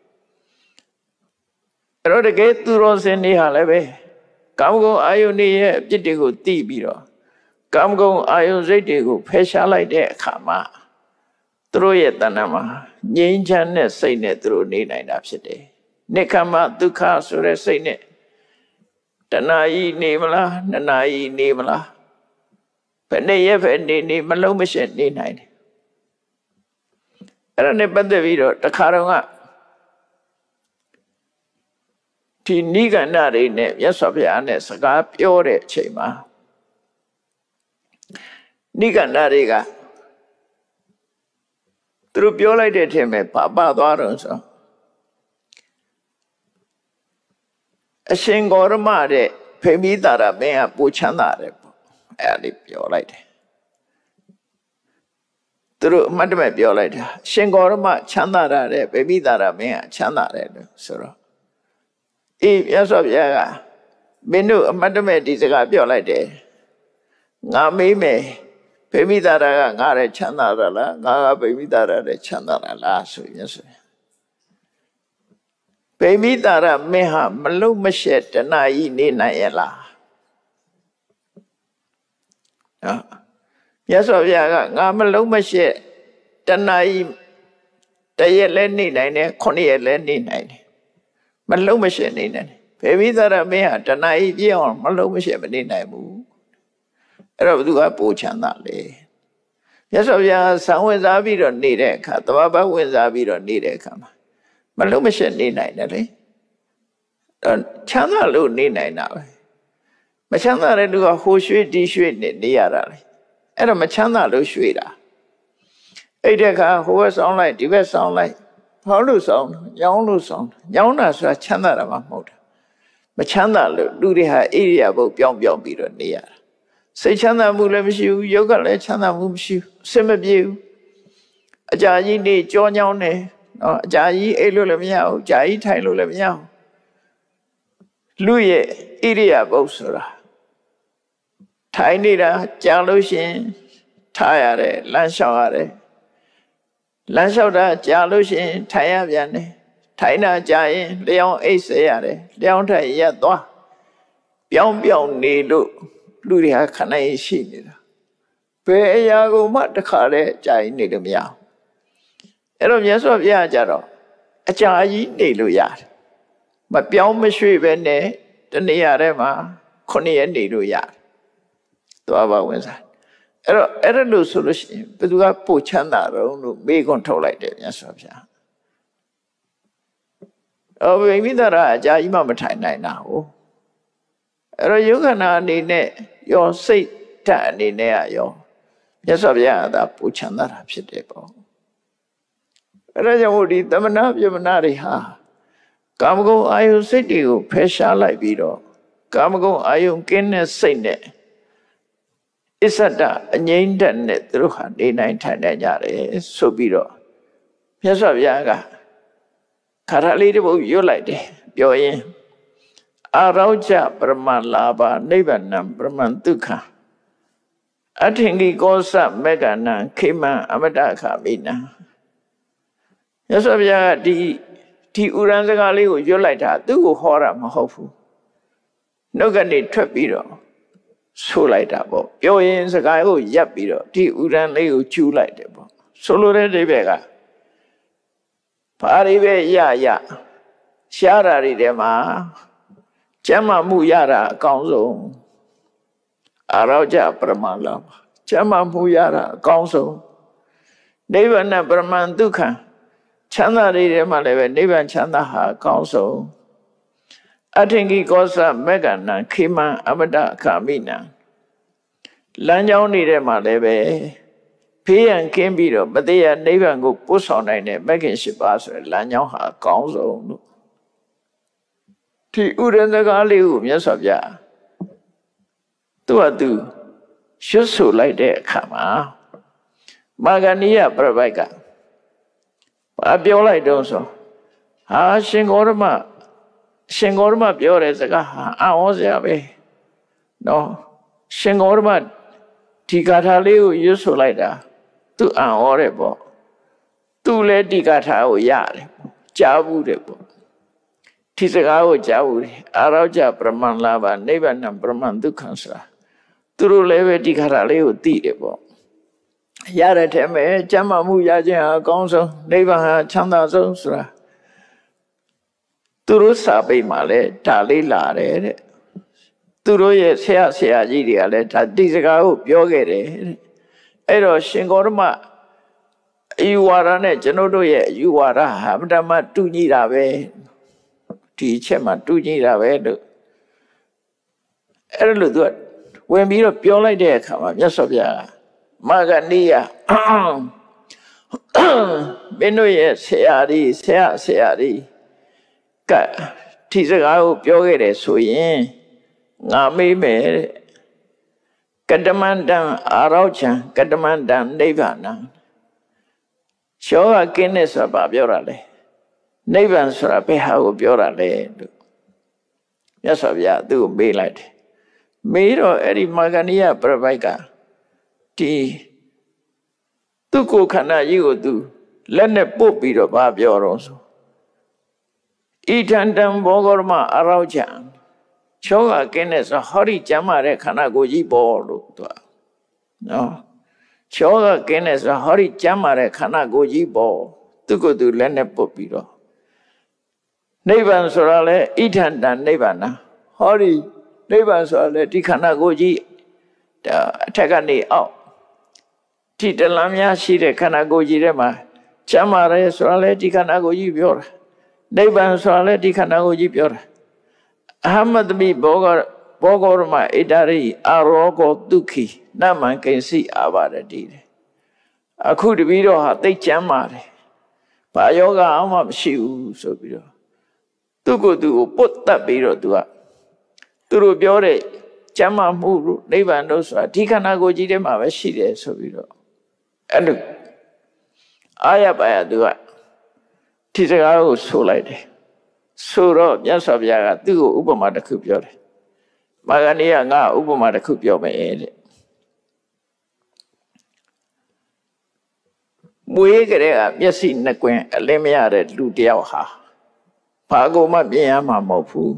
အဲ့တော့တကယ်သူတော်စင်တွေဟာလည်းပဲကာမဂုဏ်အာယုန်ရဲ့အပြစ်တွေကိုသိပြီးတော့ကာမဂုဏ်အာယုန်စိတ်တွေကိုဖယ်ရှားလိုက်တဲ့အခါမှာသူတို့ရဲ့တဏ္ဍာမှာငြိမ်းချမ်းတဲ့စိတ်နဲ့သူတို့နေနိုင်တာဖြစ်တယ်နိက္ခမဒုက္ခဆိုတဲ့စိတ်နဲ့ Tanai Nimala, Nanai Nimala. Penayef and Nini Malomishan Nine. I don't know about the video, the Karanga. Tiniga Nari name, yes, of Yanes, a gap, your chema. Niga Nariga. Through Piola did him a papa, Doronso. A Shingormade, Pemidara, mea Buchanare, Adip Piola. Through Madame Piola, Shingorma, Chanara, Pemidara, mea Chanare, Sir. If yes of Yaga, Benu, Madame Dizaga Piola de Nami me, Pemidara, Nare Chanara, Naga Pemidara, Chanara, so yes. Pemidara meha malu mashet na ini na yela. Yes, of Yaga, Namalu mashet, Tanai, Tayeleni nine, Connie Lenny nine. Malu mashet in. Pemidara meha, Tanai, Dion, Malu mashet in Namu. Rabuga Puchanale. Yes, of Yaga, some with Abido need a cat, the Baba with Abido need a come. Malumishan ni nai nari. Chana lu ni nai nawe. Machana re lu ho shui di shui ni ni yara le. Era machana lu shui la. Ede ka ho song lai, di we song lai. Ho lu song, yang lu song. Yang na swa chana ra ma mou ta. Machana lu lu ri ha area bo pyaung pyaung pi ro ni yara. Sai chana mu le mshi bu, yoga le chana mu mshi bu. Sim ma pye bu. Aja ji ni jaw nyao ne. Jai elu le miao, jai thai lu le miao. Luye iria bosura. Thai ni ra jang lu shin thai are, lan shao are. Lan shao da jang lu shin thai ya bian ne. Thai na jai leong ei se are, leong thai ya twa. Piao piao ni lu, lu ri ha khanai shi ni ra. Pe ya go ma ta kha le jai ni le miao. Ero Yeso Viajaro, a Jai Niluya. But beyond Mishu Vene, the Niarema, Conia Niluya. To our winter. Ero Erelu solution, but we have Puchana, be control like that, Yasofia. Oh, maybe there are Jaimamatai now. Ero Yugana Nine, your seat, Tani Nea, your Yasofia, that Puchana Rapsidebo. Rajawudi, the Manabia Manariha. Kamago Ayu City, Pesha like Vido. Kamago Ayu Kenne Sene. Isada, a name that net through her day nine tanayare, so Vido. Yes of Yaga. Karalibo, you like it, Yoye. Arauja, Brahman Laba, Nebanam, Brahman Duka. I think he goes up Megana, Kima, Amadaka, Mina. Yes, of ya, the T. Uranzagali, you like that, do horror, Mahofu. No gani trapido. So like that, bo. Yo ins a guy who yapido, T. Uran leo chew like that, bo. Solo de Vega. Parive ya ya. Shara de ma. Chama muyara, council. Arauja Pramala. Chama muyara, council. Never never man duka. Chanda de Maleve, Nivan Chanda ha, council. I think he goes up Megana, Kima, Abada, Kamina. Lanjao need a Maleve. P and Kimbido, but they are never go push on a making shibas, Lanjao ha, council. T. Uran the Gali, yes of ya. Do I do? Should so like that, come on. Magania, Bravaga. I feel like those. Ah, Shingorma, Shingorma, pure as a guy. I was there. No, Shingorma, Tikatali, useful like that. To an horrible. Two let Tikata yard, Jabu debo. Tisagao Jabu, Araja, Brahman Lava, Nevan and Brahman Dukansa. Through Leve Tikatali, Tidebo. Yara teme, Jama Muyaja, Gonzo, Neva Chanda Zosra. Turu Sabi Male, Tali Lare, သူတို့ရဲ့ဆရာဆရာကြီးတွေကလည်းဒါဒီစကားကိုပြောခဲ့တယ်အဲ့တော့ရှင်ဂေါတမအယူဝါဒနဲ့ကျွန်တော်တို့ရဲ့အယူဝါဒဟာအမှန်တမ်းတူညီတာပဲဒီအချက်မှာတူညီတာပဲလို့အဲ့လိုသူကဝင်ပြီးတော့ပြောလိုက်တဲ့အခါမှာမြတ်စွာဘုရားမာဂဏိယမင်းတို့ရဲ့ဆရာကြီးဆရာဆရာကြီးကဒီစကားကိုပြောခဲ့တယ်ဆိုရင်ငါမေးမယ်တဲ့ကတမန္တံအာရောချံကတမန္တံနိဗ္ဗာနံရှောကကင်းတဲ့ဆိုတာဘာပြောတာလဲနိဗ္ဗာန်ဆိုတာဘယ်ဟာကိုပြောတာလဲလို့မြတ်စွာဘုရားသူ့ကိုမေးလိုက်တယ်မေးတော့အဲ့ဒီမာဂဏိယပြပိုက်ကဒီသူ့ကိုယ်ခန္ဓာကြီးကိုသူလက်နဲ့ပုတ်ပြီးတော့ဘာပြောတော့ဆိုဣထံတံဘောဂရမအရောချံချောကကင်းတဲ့ဆိုဟောဒီကျမ်းမာတဲ့ခန္ဓာကိုယ်ကြီးပေါ်လို့သူကနော်ချောကကင်းတဲ့ဆိုဟောဒီကျမ်းမာတဲ့ခန္ဓာကိုယ်ကြီးပေါ်သူကိုယ်သူလက်နဲ့ပုတ်ပြီးတော့နိဗ္ဗာန်ဆိုတာလေဣထံတံနိဗ္ဗာန်ဟောဒီနိဗ္ဗာန်ဆိုတာလေဒီခန္ဓာကိုယ်ကြီးဒါအထက်ကနေအောက်ဒီတလမ်းများရှိတဲ့ခန္ဓာကိုယ်ကြီးထဲမှာကျမ်းမာတယ်ဆိုတာလေဒီခန္ဓာကိုယ်ကြီးပြောတာနိဗ္ဗာန်ဆိုတာလေဒီခန္ဓာကိုယ်ကြီးပြောတာအဟမတမိဘောဂဘောဂရမဣတရိအာရောဂောဒုက္ခိနမံကိဉ္စီအာဘာရတိအခုတပီတော့ဟာသိကျမ်းပါတယ်ဘာယောဂအောင်မှမရှိဘူးဆိုပြီးတော့သူ့ကိုယ်သူကိုပုတ်တက်ပြီးတော့သူကသူတို့ပြောတဲ့ကျမ်းမာမှုနိဗ္ဗာန်တို့ဆိုတာဒီခန္ဓာကိုယ်ကြီးထဲမှာပဲရှိတယ်ဆိုပြီးတော့အဲ့လိုအာရပါရသူကဒီစကားကိုဆိုလိုက်တယ်ဆိုတော့မြတ်စွာဘုရားကသူ့ကိုဥပမာတစ်ခုပြောတယ်မာဂဏိယငါဥပမာတစ်ခုပြောမယ်တဲ့မွေးကြတဲ့ကမျက်စိနှစ်ကွင်းအလင်းမရတဲ့လူတယောက်ဟာဘာကိုမှမြင်ရမှာမဟုတ်ဘူး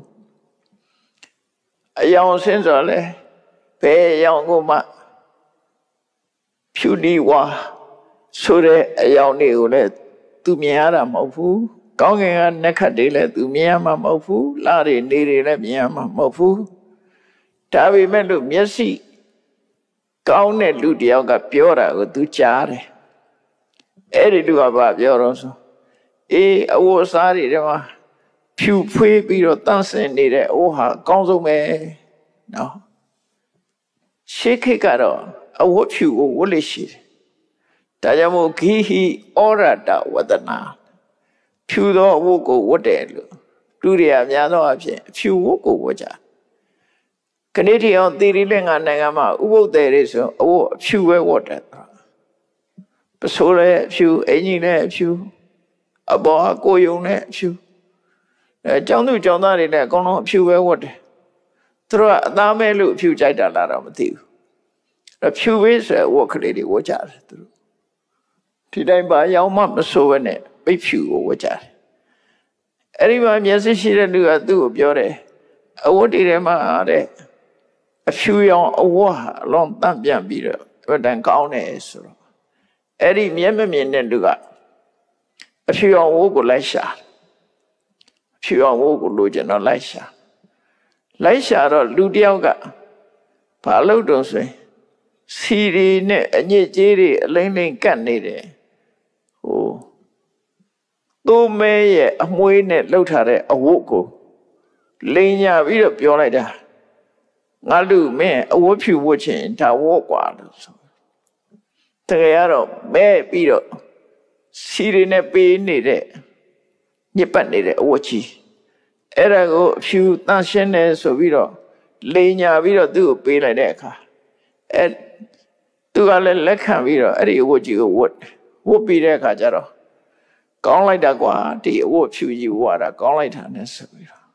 အယောင်ဆင်းဆိုလဲဘယ်အယောင်ကိုမှဖြူလီဝါဆိုတဲ့အယောင်တွေကိုလည်းသူမြင်ရတာမဟုတ်ဘူးကောင်းကင်ကနက်ခတ်တွေလည်းသူမြင်ရမှာမဟုတ်ဘူးလတွေနေတွေလည်းမြင်ရမှာမဟုတ်ဘူးဒါပေမဲ့လို့မျက်စိကောင်းတဲ့လူတယောက်ကပြောတာကိုသူကြားတယ်အဲ့ဒီလူကဘာပြောတော့ဆိုအေးအဝတ်အစားတွေထဲမှာဖြူဖွေးပြီးတော့တန့်စင်နေတဲ့အဝတ်ဟာအကောင်းဆုံးပဲနော်ရှေးခေတ်ကတော့အဝတ်ဖြူကိုဝတ်လို့ရှိတယ်ဒါကြောင့်မို့ဂိဟိဩရတဝဒနာဖြူသောအဝတ်ကိုဝတ်တယ်လို့တူရရများသောအဖြစ်ဖြူဝတ်ကိုဝတ်ကြခဏတည်းအောင်သီရိလင်္ကာနိုင်ငံမှာဥပုပ်တယ်တွေဆိုအဝတ်ဖြူပဲဝတ်တယ်ပစိုးလည်းဖြူအင်ကြီးလည်းဖြူအပေါ်ကကိုယုံလည်းဖြူအဲကျောင်းသူကျောင်းသားတွေလည်းအကုန်လုံးအဖြူပဲဝတ်တယ်သူတို့ကအသားမဲလို့အဖြူကြိုက်တာလားတော့မသိဘူးအဲဖြူပဲဆိုဝတ်ကလေးတွေဝတ်ကြတယ်သူတို့ဒီတိုင်းပါရောင်မှမဆိုးဘဲနဲ့ပိတ်ဖြူကိုဝတ်ကြတယ်အဲ့ဒီမှာမျက်စိရှိတဲ့လူကသူ့ကိုပြောတယ်အဝတ်တွေထဲမှာတဲ့အဖြူရောင်အဝတ်ဟာအလုံးတန့်ပြန်ပြီးတော့အတန်ကောင်းတယ်ဆိုတော့အဲ့ဒီမျက်မမြင်တဲ့လူကအဖြူရောင်ဝတ်ကိုလိုက်ရှာဖြူအောင်ဝတ်ကိုလိုချင်တော့လိုက်ရှာလိုက်ရှာတော့လူတယောက်ကဘာလို့တုံးဆိုရင်စီရီနဲ့အညစ်ကြေးတွေအလိမ့်လိမ့်ကတ်နေတယ်ဟိုသိုးမဲရဲ့အမွှေးနဲ့လှုပ်ထားတဲ့အဝတ်ကိုလိန်ညာပြီးတော့ပြောလိုက်တာငါလူမင်းအဝတ်ဖြူဝတ်ချင်ဒါဝတ်กว่าလို့ဆိုတကယ်ကတော့မဲပြီးတော့စီရီနဲ့ပေးနေတဲ့ညစ်ပတ်နေတဲ့အဝတ်ကြီးအဲ့ဒါကိုအဖြူတန့်ရှင်းတယ်ဆိုပြီးတော့လိန်ညာပြီးတော့သူ့ကိုပေးလိုက်တဲ့အခါအဲသူကလည်းလက်ခံပြီးတော့အဲ့ဒီအဝတ်ကြီးကိုဝတ်ဝတ်ပြီးတဲ့အခါကျတော့ကောင်းလိုက်တာကွာဒီအဝတ်ဖြူကြီးဝတ်တာကောင်းလိုက်တာနဲ့ဆိုပြီးတော့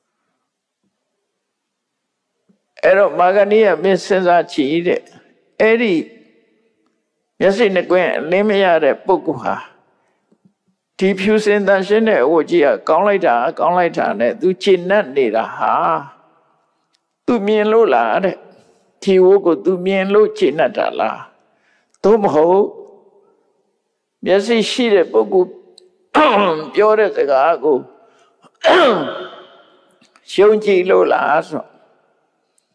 အဲ့တော့မာဂဏိယမင်းစဉ်းစားကြည့်တဲ့အဲ့ဒီမျက်စိနှစ်ကွင်းအလင်းမရတဲ့ပုဂ္ဂိုလ်ဟာဒီဖြူစင်တန်ရှင်းတဲ့အဝတ်ကြီးကကောင်းလိုက်တာကောင်းလိုက်တာနဲ့သူခြေနှက်နေတာဟာသူမြင်လို့လားတဲ့ဒီဝတ်ကိုသူမြင်လို့ခြေနှက်တာလားသို့မဟုတ်မျက်စိရှိတဲ့ပုဂ္ဂိုလ်ပြောတဲ့စကားကိုရှုံးကြည့်လို့လားဆို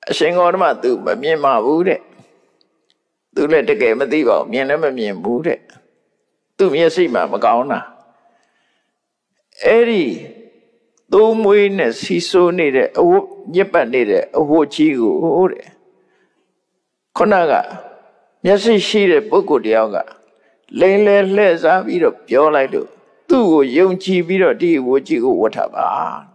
အရှင်ဂေါတမသူမမြင်ပါဘူးတဲ့သူလည်းတကယ်မသိပါဘူးမြင်လည်းမမြင်ဘူးတဲ့သူမျက်စိမှမကောင်းတာအဲ့ဒီသုံးမွေးနဲ့စီဆိုးနေတဲ့အဝတ်ညစ်ပတ်နေတဲ့အဝတ်ကြီးကိုဟုတ်တယ်ခုနကမျက်စိရှိတဲ့ပုဂ္ဂိုလ်တယောက်ကလိန်လဲလှည့်စားပြီးတော့ပြောလိုက်လို့သူ့ကိုယုံကြည်ပြီးတော့ဒီအဝတ်ကြီးကိုဝတ်ထားပါ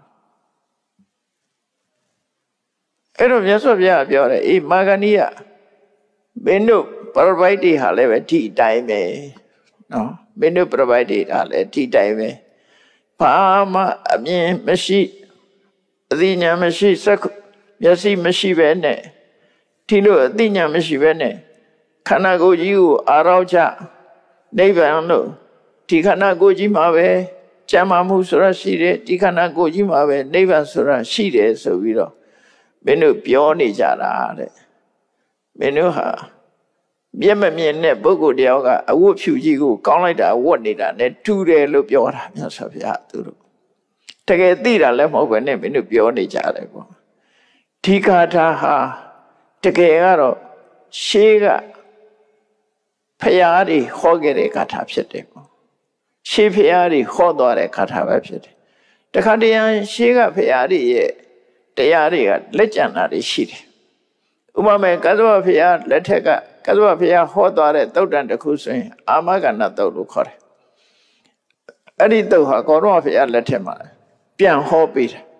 အဲ့တော့မြတ်စွာဘုရားပြောတယ်အေးမာဂဏီယမင်းတို့ပရပိုက်တွေဟာလည်းပဲဒီအတိုင်းပဲနော်မင်းတို့ပရပိုက်တွေဟာလည်းဒီအတိုင်းပဲဘာမှအမြင်မရှိအသိဉာဏ်မရှိစက်မျက်စိမရှိပဲနဲ့ဒီလိုအသိဉာဏ်မရှိပဲနဲ့ခန္ဓာကိုယ်ကြီးကိုအာရောချနိဗ္ဗာန်လို့ဒီခန္ဓာကိုယ်ကြီးမှာပဲကျမ်းမာမှုဆိုတာရှိတယ်ဒီခန္ဓာကိုယ်ကြီးမှာပဲနိဗ္ဗာန်ဆိုတာရှိတယ်ဆိုပြီးတော့မင်းတို့ပြောနေကြတာတဲ့မင်းတို့ဟာမျက်မမြင်တဲ့ပုဂ္ဂိုလ်တယောက်ကအဝတ်ဖြူကြီးကိုကောင်းလိုက်တာဝတ်နေတာနဲ့တူတယ်လို့ပြောတာမြတ်စွာဘုရားသူတို့တကယ်သိတာလည်းမဟုတ်ပဲနဲ့မင်းတို့ပြောနေကြတယ်ပေါ့ဒီဂါထာဟာတကယ်ကတော့ရှေးကဖရာတွေဟောခဲ့တဲ့ဂါထာဖြစ်တယ်ပေါ့ရှေးဖရာတွေဟောသွားတဲ့ဂါထာပဲဖြစ်တယ်တခါတရံရှေးကဖရာတွေရဲ့တရားတွေကလက်ကျန်တာတွေရှိတယ်ဥပမာကသဗ္ဗဖရာလက်ထက်ကကသဗ္ဗဖရာဟောသွားတဲ့သုတ်တန်တစ်ခုဆိုရင်အာမဂဏသုတ်လို့ခေါ်တယ်အဲ့ဒီသုတ်ဟာကောရမဖရာလက်ထက်မှာပြန်ဟောပေးတယ်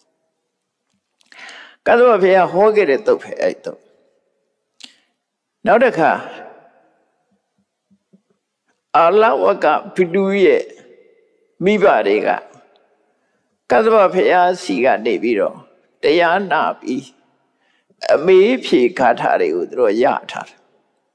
ကသဗ္ဗဖရာဟောခဲ့တဲ့သုတ်ပဲအဲ့ဒီသုတ်နောက်တစ်ခါအာလဝကဖိတုရဲ့မိဘတွေကကသဗ္ဗဖရာစီကနေပြီးတော့တရားနာပြီးအမေးဖြေဂါထာတွေကိုသူတို့ရထားတယ်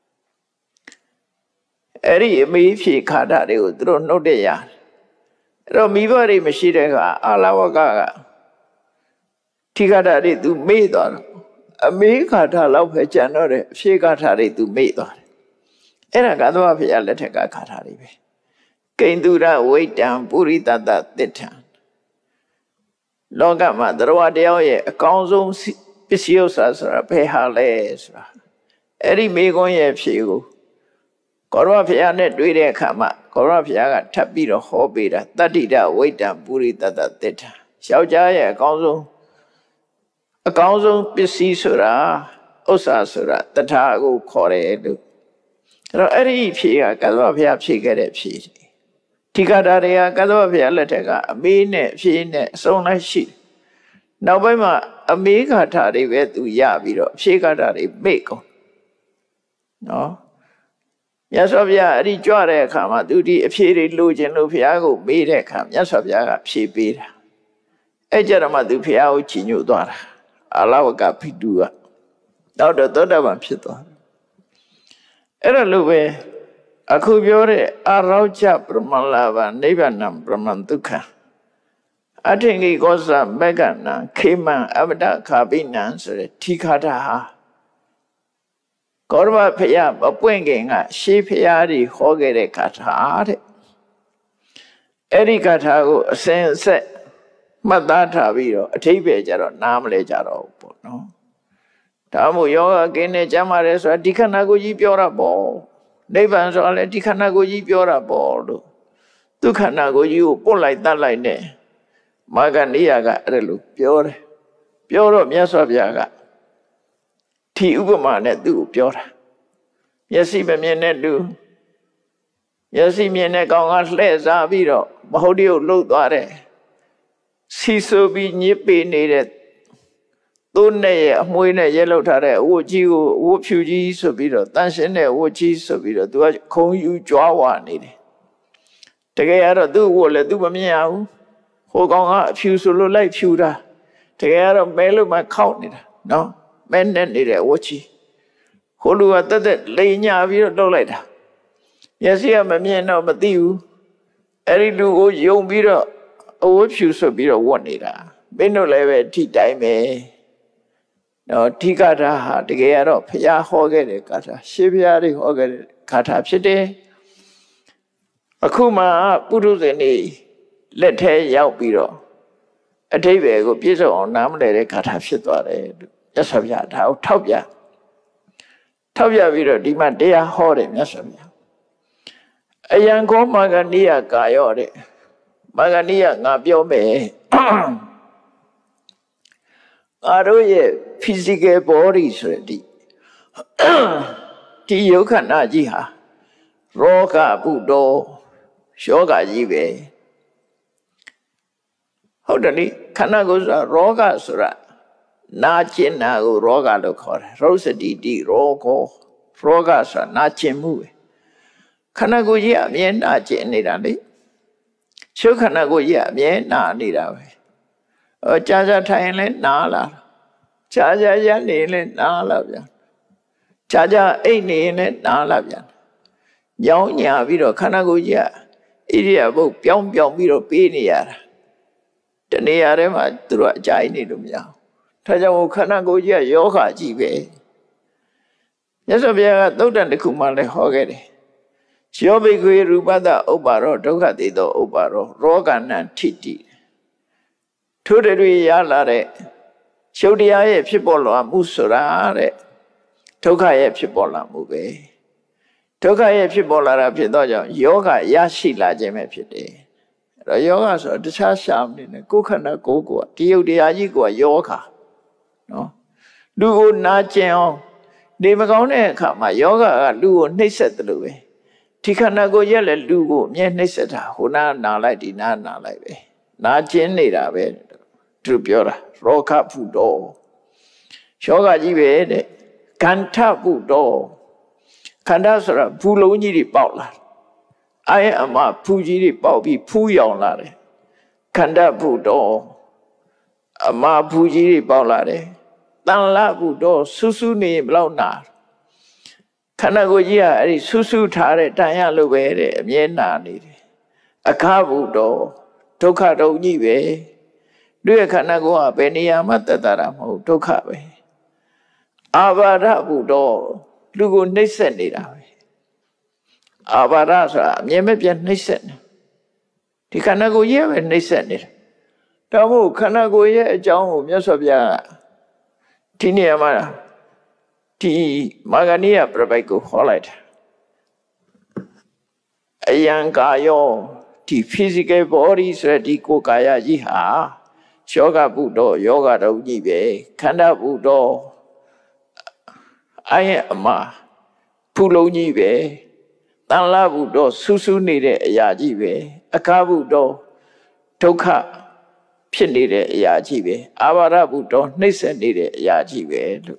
အဲ့ဒီအမေးဖြေဂါထာတွေကိုသူတို့နှုတ်တဲ့ရတယ်အဲ့တော့မိဘတွေမရှိတဲ့ကအာလဝကကထိဂါထာတွေသူမေ့သွားတော့အမေးဂါထာလောက်ပဲကျန်တော့တယ်အဖြေဂါထာတွေသူမေ့သွားတယ်အဲ့ဒါကသဗ္ဗဖရာလက်ထက်ကဂါထာတွေပဲကိန္တုရဝိတ္တံပုရိသတသစ္ထံလောကမှာတရားတယောက်ရဲ့အကောင်းဆုံးပစ္စည်းဥစ္စာဆိုတာဘယ်ဟာလဲဆိုတာအဲ့ဒီမိကွန်းရဲ့ဖြေကိုကောရမဘုရားနဲ့တွေ့တဲ့အခါမှာကောရမဘုရားကထပ်ပြီးတော့ဟောပေးတာတတ္တိတဝိတ္တံပုရိသတသစ္ထံယောက်ျားရဲ့အကောင်းဆုံးအကောင်းဆုံးပစ္စည်းဆိုတာဥစ္စာဆိုတာတထာကိုခေါ်တယ်လို့အဲ့တော့အဲ့ဒီဖြေကကသဗ္ဗဘုရားဖြေခဲ့တဲ့ဖြေဒီဂါထာတွေကကသဗ္ဗဘုရားလက်ထက်ကအမေးနဲ့ဖြေနဲ့အစုံလိုက်ရှိတယ်နောက်ပိုင်းမှာအမေးဂါထာတွေပဲသူရပြီးတော့ဖြေဂါထာတွေမေ့ကုန်နော်မြတ်စွာဘုရားအဲ့ဒီကြွတဲ့အခါမှာသူဒီအဖြေတွေလိုချင်လို့ဘုရားကိုမေးတဲ့အခါမြတ်စွာဘုရားကဖြေပေးတာအဲ့ကြတော့မှသူဘုရားကိုချီးညွတ်သွားတာအာလဝကဖိတုကနောက်တော့သောတာပန်ဖြစ်သွားတယ်အဲ့ဒါလို့ပဲအခုပြောတဲ့အာရောချပရမလာဘနိဗ္ဗာန်ပရမန်ဒုက္ခအထင်ကြီးကောသမဂ္ဂနာခေမံအဗဒခာပိနံဆိုတဲ့ထိခါတာဟာကောရမဖရာမပွင့်ခင်ကရှေးဖရာတွေဟောခဲ့တဲ့ဂါထာတဲ့အဲ့ဒီဂါထာကိုအစဉ်အဆက်မှတ်သားထားပြီးတော့အထိပ္ပယ်ကြတော့နားမလဲကြတော့ဘူးပေါ့နော်ဒါမှမဟုတ်ယောဂကင်းနေကြမှာလဲဆိုတာဒီခန္ဓာကိုယ်ကြီးပြောတာပေါ့နိဗ္ဗာန်ဆိုတာလည်းဒီခန္ဓာကိုယ်ကြီးပြောတာပေါ့လို့သူခန္ဓာကိုယ်ကြီးကိုပုတ်လိုက်တတ်လိုက်နဲ့မာဂဏိယကအဲ့လိုပြောတယ်ပြောတော့မြတ်စွာဘုရားကဒီဥပမာနဲ့သူ့ကိုပြောတာမျက်စိမမြင်တဲ့လူမျက်စိမြင်တဲ့ကောင်ကလှည့်စားပြီးတော့မဟုတ်တည်းကိုလှုပ်သွားတယ်စီဆိုပြီးညစ်ပေနေတဲ့သူ့နဲ့ရဲ့အမွှေးနဲ့ရဲလောက်ထားတဲ့အဝတ်ကြီးကိုအဝတ်ဖြူကြီးဆိုပြီးတော့တန်ရှင်းတဲ့အဝတ်ကြီးဆိုပြီးတော့သူကခုံယူကြွားဝနေတယ်တကယ်ကတော့သူ့ဝတ်လည်းသူမမြင်ရဘူးဟိုကောင်ကအဖြူဆိုလို့လိုက်ဖြူတာတကယ်ကတော့မဲလို့မှခောက်နေတာနော်မဲနဲ့နေတဲ့အဝတ်ကြီးဟိုလူကတက်တက်လိန်ညာပြီးတော့လှုပ်လိုက်တာမျက်စိကမမြင်တော့မသိဘူးအဲ့ဒီလူကိုယုံပြီးတော့အဝတ်ဖြူဆိုပြီးတော့ဝတ်နေတာမင်းတို့လည်းပဲထိတိုင်းပဲနော်ထိဂါထာဟာတကယ်ကတော့ဘုရားဟောခဲ့တဲ့ဂါထာရှေးဘုရားတွေဟောခဲ့တဲ့ဂါထာဖြစ်တယ်အခုမှပုထုဇဉ်တွေလက်ထဲရောက်ပြီးတော့အထိပ္ပယ်ကိုပြည့်စုံအောင်နားမလည်တဲ့ဂါထာဖြစ်သွားတယ်ဘမြတ်စွာဘုရားဒါကိုထောက်ပြထောက်ပြပြီးတော့ဒီမှာတရားဟောတယ်မြတ်စွာဘုရားအယံကောမာဂဏိယကာယောတဲ့မာဂဏိယငါပြောမယ်ငါတို့ရဲ့ physical body ဆိုတဲ့ဒီဒီယုတ်ခန္ဓာကြီးဟာရောဂဘုဒ္ဓယောဂကြီးပဲဟုတ်တယ်လေခန္ဓာကိုယ်ဆိုတာရောဂဆိုတာနာကျင်တာကိုရောဂလို့ခေါ်တယ်ရောစတိတိရောဂရောဂဆိုတာနာကျင်မှုပဲခန္ဓာကိုယ်ကြီးအမြဲနာကျင်နေတာလေရှုခန္ဓာကိုယ်ကြီးအမြဲနာနေတာပဲအော်ကြာကြာထိုင်ရင်လည်းနာလာကြာကြာရနေရင်လည်းနာလာပြန်ကြာကြာအိတ်နေရင်လည်းနာလာပြန်ညောင်းညာပြီးတော့ခန္ဓာကိုယ်ကြီးကဣရိယာပုတ်ပြောင်းပြောင်းပြီးတော့ပေးနေရတာတနေရာထဲမှာသူတို့အကြိုက်နေလို့မရဘူးဒါကြောင့်ခန္ဓာကိုယ်ကြီးကယောဂကြီးပဲမြတ်စွာဘုရားကသုတ်တန်တစ်ခုမှလည်းဟောခဲ့တယ်ယောဘိကွေရူပတဥပ္ပါရောဒုက္ခတိတောဥပ္ပါရောရောဂဏံထိတိထို့တွေရလာတဲ့ရှုပ်တရားရဲ့ဖြစ်ပေါ်လာမှုဆိုတာတဲ့ဒုက္ခရဲ့ဖြစ်ပေါ်လာမှုပဲဒုက္ခရဲ့ဖြစ်ပေါ်လာတာဖြစ်တော့ကြောင့်ယောဂရရှိလာခြင်းပဲဖြစ်တယ်အဲ့တော့ယောဂဆိုတော့တခြားရှာမနေနဲ့ကိုယ်ခန္ဓာကိုယ်ကိုဒီယုတ်တရားကြီးကိုယောဂနော်လူကိုနာကျင်အောင်နေမကောင်းတဲ့အခါမှာယောဂကလူကိုနှိပ်စက်တယ်လို့ပဲဒီခန္ဓာကိုယ်ရဲ့လည်းလူကိုအမြဲနှိပ်စက်တာဟိုနာနာလိုက်ဒီနာနာလိုက်ပဲနာကျင်နေတာပဲသူပြောတာရောဂဘုဒ္ဓယောဂကြီးပဲတဲ့ကန္ထဘုဒ္ဓခန္ဓာဆိုတာဘူးလုံးကြီးတွေပေါက်လာအာယအမဖူးကြီးတွေပေါက်ပြီးဖူးရောင်လာတယ်ခန္ဓာဘုဒ္ဓအမဖူးကြီးတွေပေါက်လာတယ်တန်လဘုဒ္ဓဆူဆူနေဘလောက်နာခန္ဓာကိုယ်ကြီးကအဲ့ဒီဆူဆူထားတဲ့တန်ရလို့ပဲတဲ့အမြဲနာနေတယ်အခဘုဒ္ဓဒုက္ခတုံကြီးပဲတို့ရဲ့ခန္ဓာကိုယ်ကဘယ်နေရာမှတတ်တာမဟုတ်ဒုက္ခပဲအာဘာဒဘုဒ္ဓလူကိုနှိပ်စက်နေတာပဲအာဘာဒဆိုတာအမြဲမပြတ်နှိပ်စက်နေဒီခန္ဓာကိုယ်ကြီးပဲနှိပ်စက်နေတာဒါမို့ခန္ဓာကိုယ်ရဲ့အကြောင်းကိုမြတ်စွာဘုရားကဒီနေရာမှာဒီမာဂဏိယပြပိုက်ကိုဟောလိုက်တာအယံကာယောဒီ physical body ဆိုတဲ့ဒီကိုယ်ကာယကြီးဟာယောဂဘုဒ္ဓယောဂတုံကြီးပဲခန္ဓာဘုဒ္ဓအာယအမဖူလုံးကြီးပဲတန်လဘုဒ္ဓဆူဆူနေတဲ့အရာကြီးပဲအခဘုဒ္ဓဒုက္ခဖြစ်နေတဲ့အရာကြီးပဲအာဘာဒဘုဒ္ဓနှိမ့်ဆက်နေတဲ့အရာကြီးပဲလို့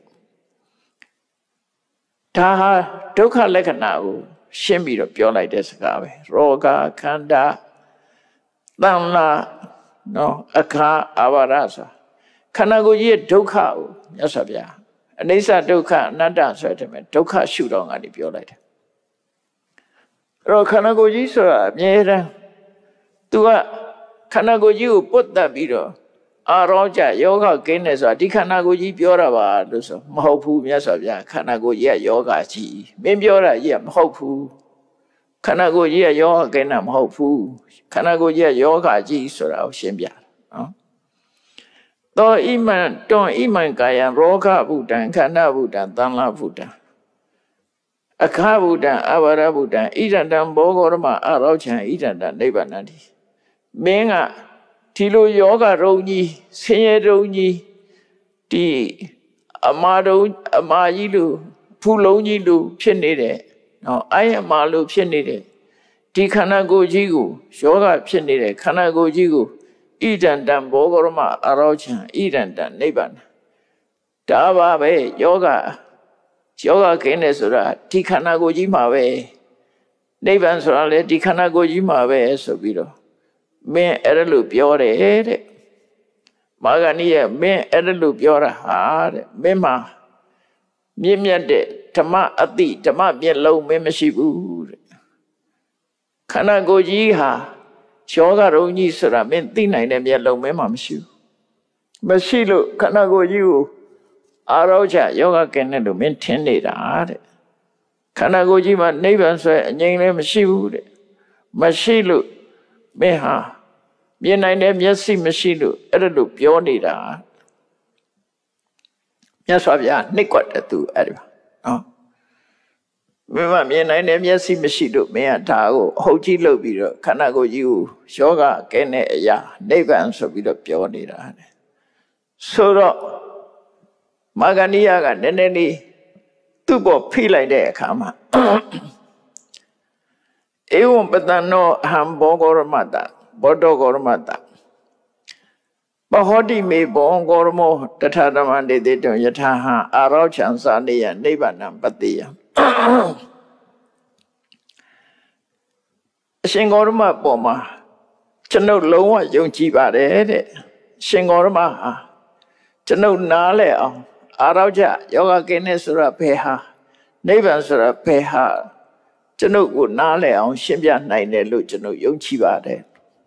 ဒါဟာဒုက္ခလက္ခဏာကိုရှင်းပြီးတော့ပြောလိုက်တဲ့စကားပဲရောဂခန္ဓာတန်လနော်အခအာဘာဒဆိုခန္ဓာကိုယ်ကြီးရဲ့ဒုက္ခကိုမြတ်စွာဘုရားအနိစ္စဒုက္ခအနတ္တဆိုတဲ့မဲ့ဒုက္ခရှုတော့ကနေပြောလိုက်တယ်အဲ့တော့ခန္ဓာကိုယ်ကြီးဆိုတာအမြဲတမ်း तू ကခန္ဓာကိုယ်ကြီးကိုပုတ်တက်ပြီးတော့အာရောကြယောဂကင်းတယ်ဆိုတာဒီခန္ဓာကိုယ်ကြီးပြောတာပါလို့ဆိုမဟုတ်ဘူးမြတ်စွာဘုရားခန္ဓာကိုယ်ကြီးကယောဂကြီးမင်းပြောတာကြီးကမဟုတ်ဘူးခန္ဓာကိုယ်ကြီးကယောဂကင်းတာမဟုတ်ဘူးခန္ဓာကိုယ်ကြီးကယောဂကြီးဆိုတာကိုရှင်းပြနော်သောဣမံတွန်ဣမံကာယံရောဂဘုဒ္ဓံခန္ဓာဘုဒ္ဓံသံလဘုဒ္ဓံအခဘုဒ္ဓံအဘာရဘုဒ္ဓံဣဒတံဘောဂောရမအရောချံဣဒတံနိဗ္ဗာနတိမင်းကဒီလိုယောဂရုံကြီးဆင်းရဲရုံကြီးဒီအမာတုံအမာကြီးလိုဖူလုံးကြီးလိုဖြစ်နေတယ်နော်အိုင်အမာလိုဖြစ်နေတယ်ဒီခန္ဓာကိုယ်ကြီးကိုယောဂဖြစ်နေတဲ့ခန္ဓာကိုယ်ကြီးကိုဣဒံတံဘောဂရမအရောချံဣဒံတံနိဗ္ဗာန်ဒါပါပဲယောဂယောဂခင်းတယ်ဆိုတာဒီခန္ဓာကိုယ်ကြီးမှာပဲနိဗ္ဗာန်ဆိုတာလေဒီခန္ဓာကိုယ်ကြီးမှာပဲဆိုပြီးတော့မင်းအဲ့ဒါလို့ပြောတယ်တဲ့မာဂဏိယမင်းအဲ့ဒါလို့ပြောတာဟာတဲ့မင်းမှာမြင့်မြတ်တဲ့ဓမ္မအတိဓမ္မမျက်လုံးမင်းမရှိဘူးတဲ့ခန္ဓာကိုယ်ကြီးဟာယောဂရုံကြီးဆိုတာမင်းသိနိုင်တဲ့မျက်လုံးမင်းမှာမရှိဘူးမရှိလို့ခန္ဓာကိုယ်ကြီးကိုအာရောချယောဂကင်းတယ်လို့မင်းထင်နေတာတဲ့ခန္ဓာကိုယ်ကြီးမှာနိဗ္ဗာန်ဆိုအငြိမ်းလည်းမရှိဘူးတဲ့မရှိလို့မင်းဟာမြင်နိုင်တဲ့မျက်စိမရှိလို့အဲ့ဒါလို့ပြောနေတာမြတ်စွာဘုရားနှိပ်ကွက်တဲ့သူအဲ့ဒီပါနော်မင်းမမြင်နိုင်တဲ့မျက်စိမရှိလို့မင်းကဒါကိုအဟုတ်ကြီးလုပ်ပြီးတော့ခန္ဓာကိုယ်ကြီးကိုယောဂကဲတဲ့အရာနိဗ္ဗာန်ဆိုပြီးတော့ပြောနေတာတဲ့ဆိုတော့မာဂဏိယကနည်းနည်းလေးသူ့ပေါ်ဖိလိုက်တဲ့အခါမှာဧဝံပတ္တောအဟံဘောဂောရမတ္တဘောဓောဂောရမတ္တပဟောတိမေဘောဂောရမောတထဓမ္မနေတိတောယထာဟံအာရောချံသာနေယနိဗ္ဗာနံပတိယအရှင်ဂေါရမပေါ်မှာကျွန်ုပ်လုံးဝယုံကြည်ပါတယ်တဲ့ရှင်ဂေါရမဟာကျွန်ုပ်နားလဲအောင်အာရောချယောဂကိနေဆိုတာဘယ်ဟာနိဗ္ဗာန်ဆိုတာဘယ်ဟာကျွန်ုပ်ကိုနားလဲအောင်ရှင်းပြနိုင်တယ်လို့ကျွန်ုပ်ယုံကြည်ပါတယ်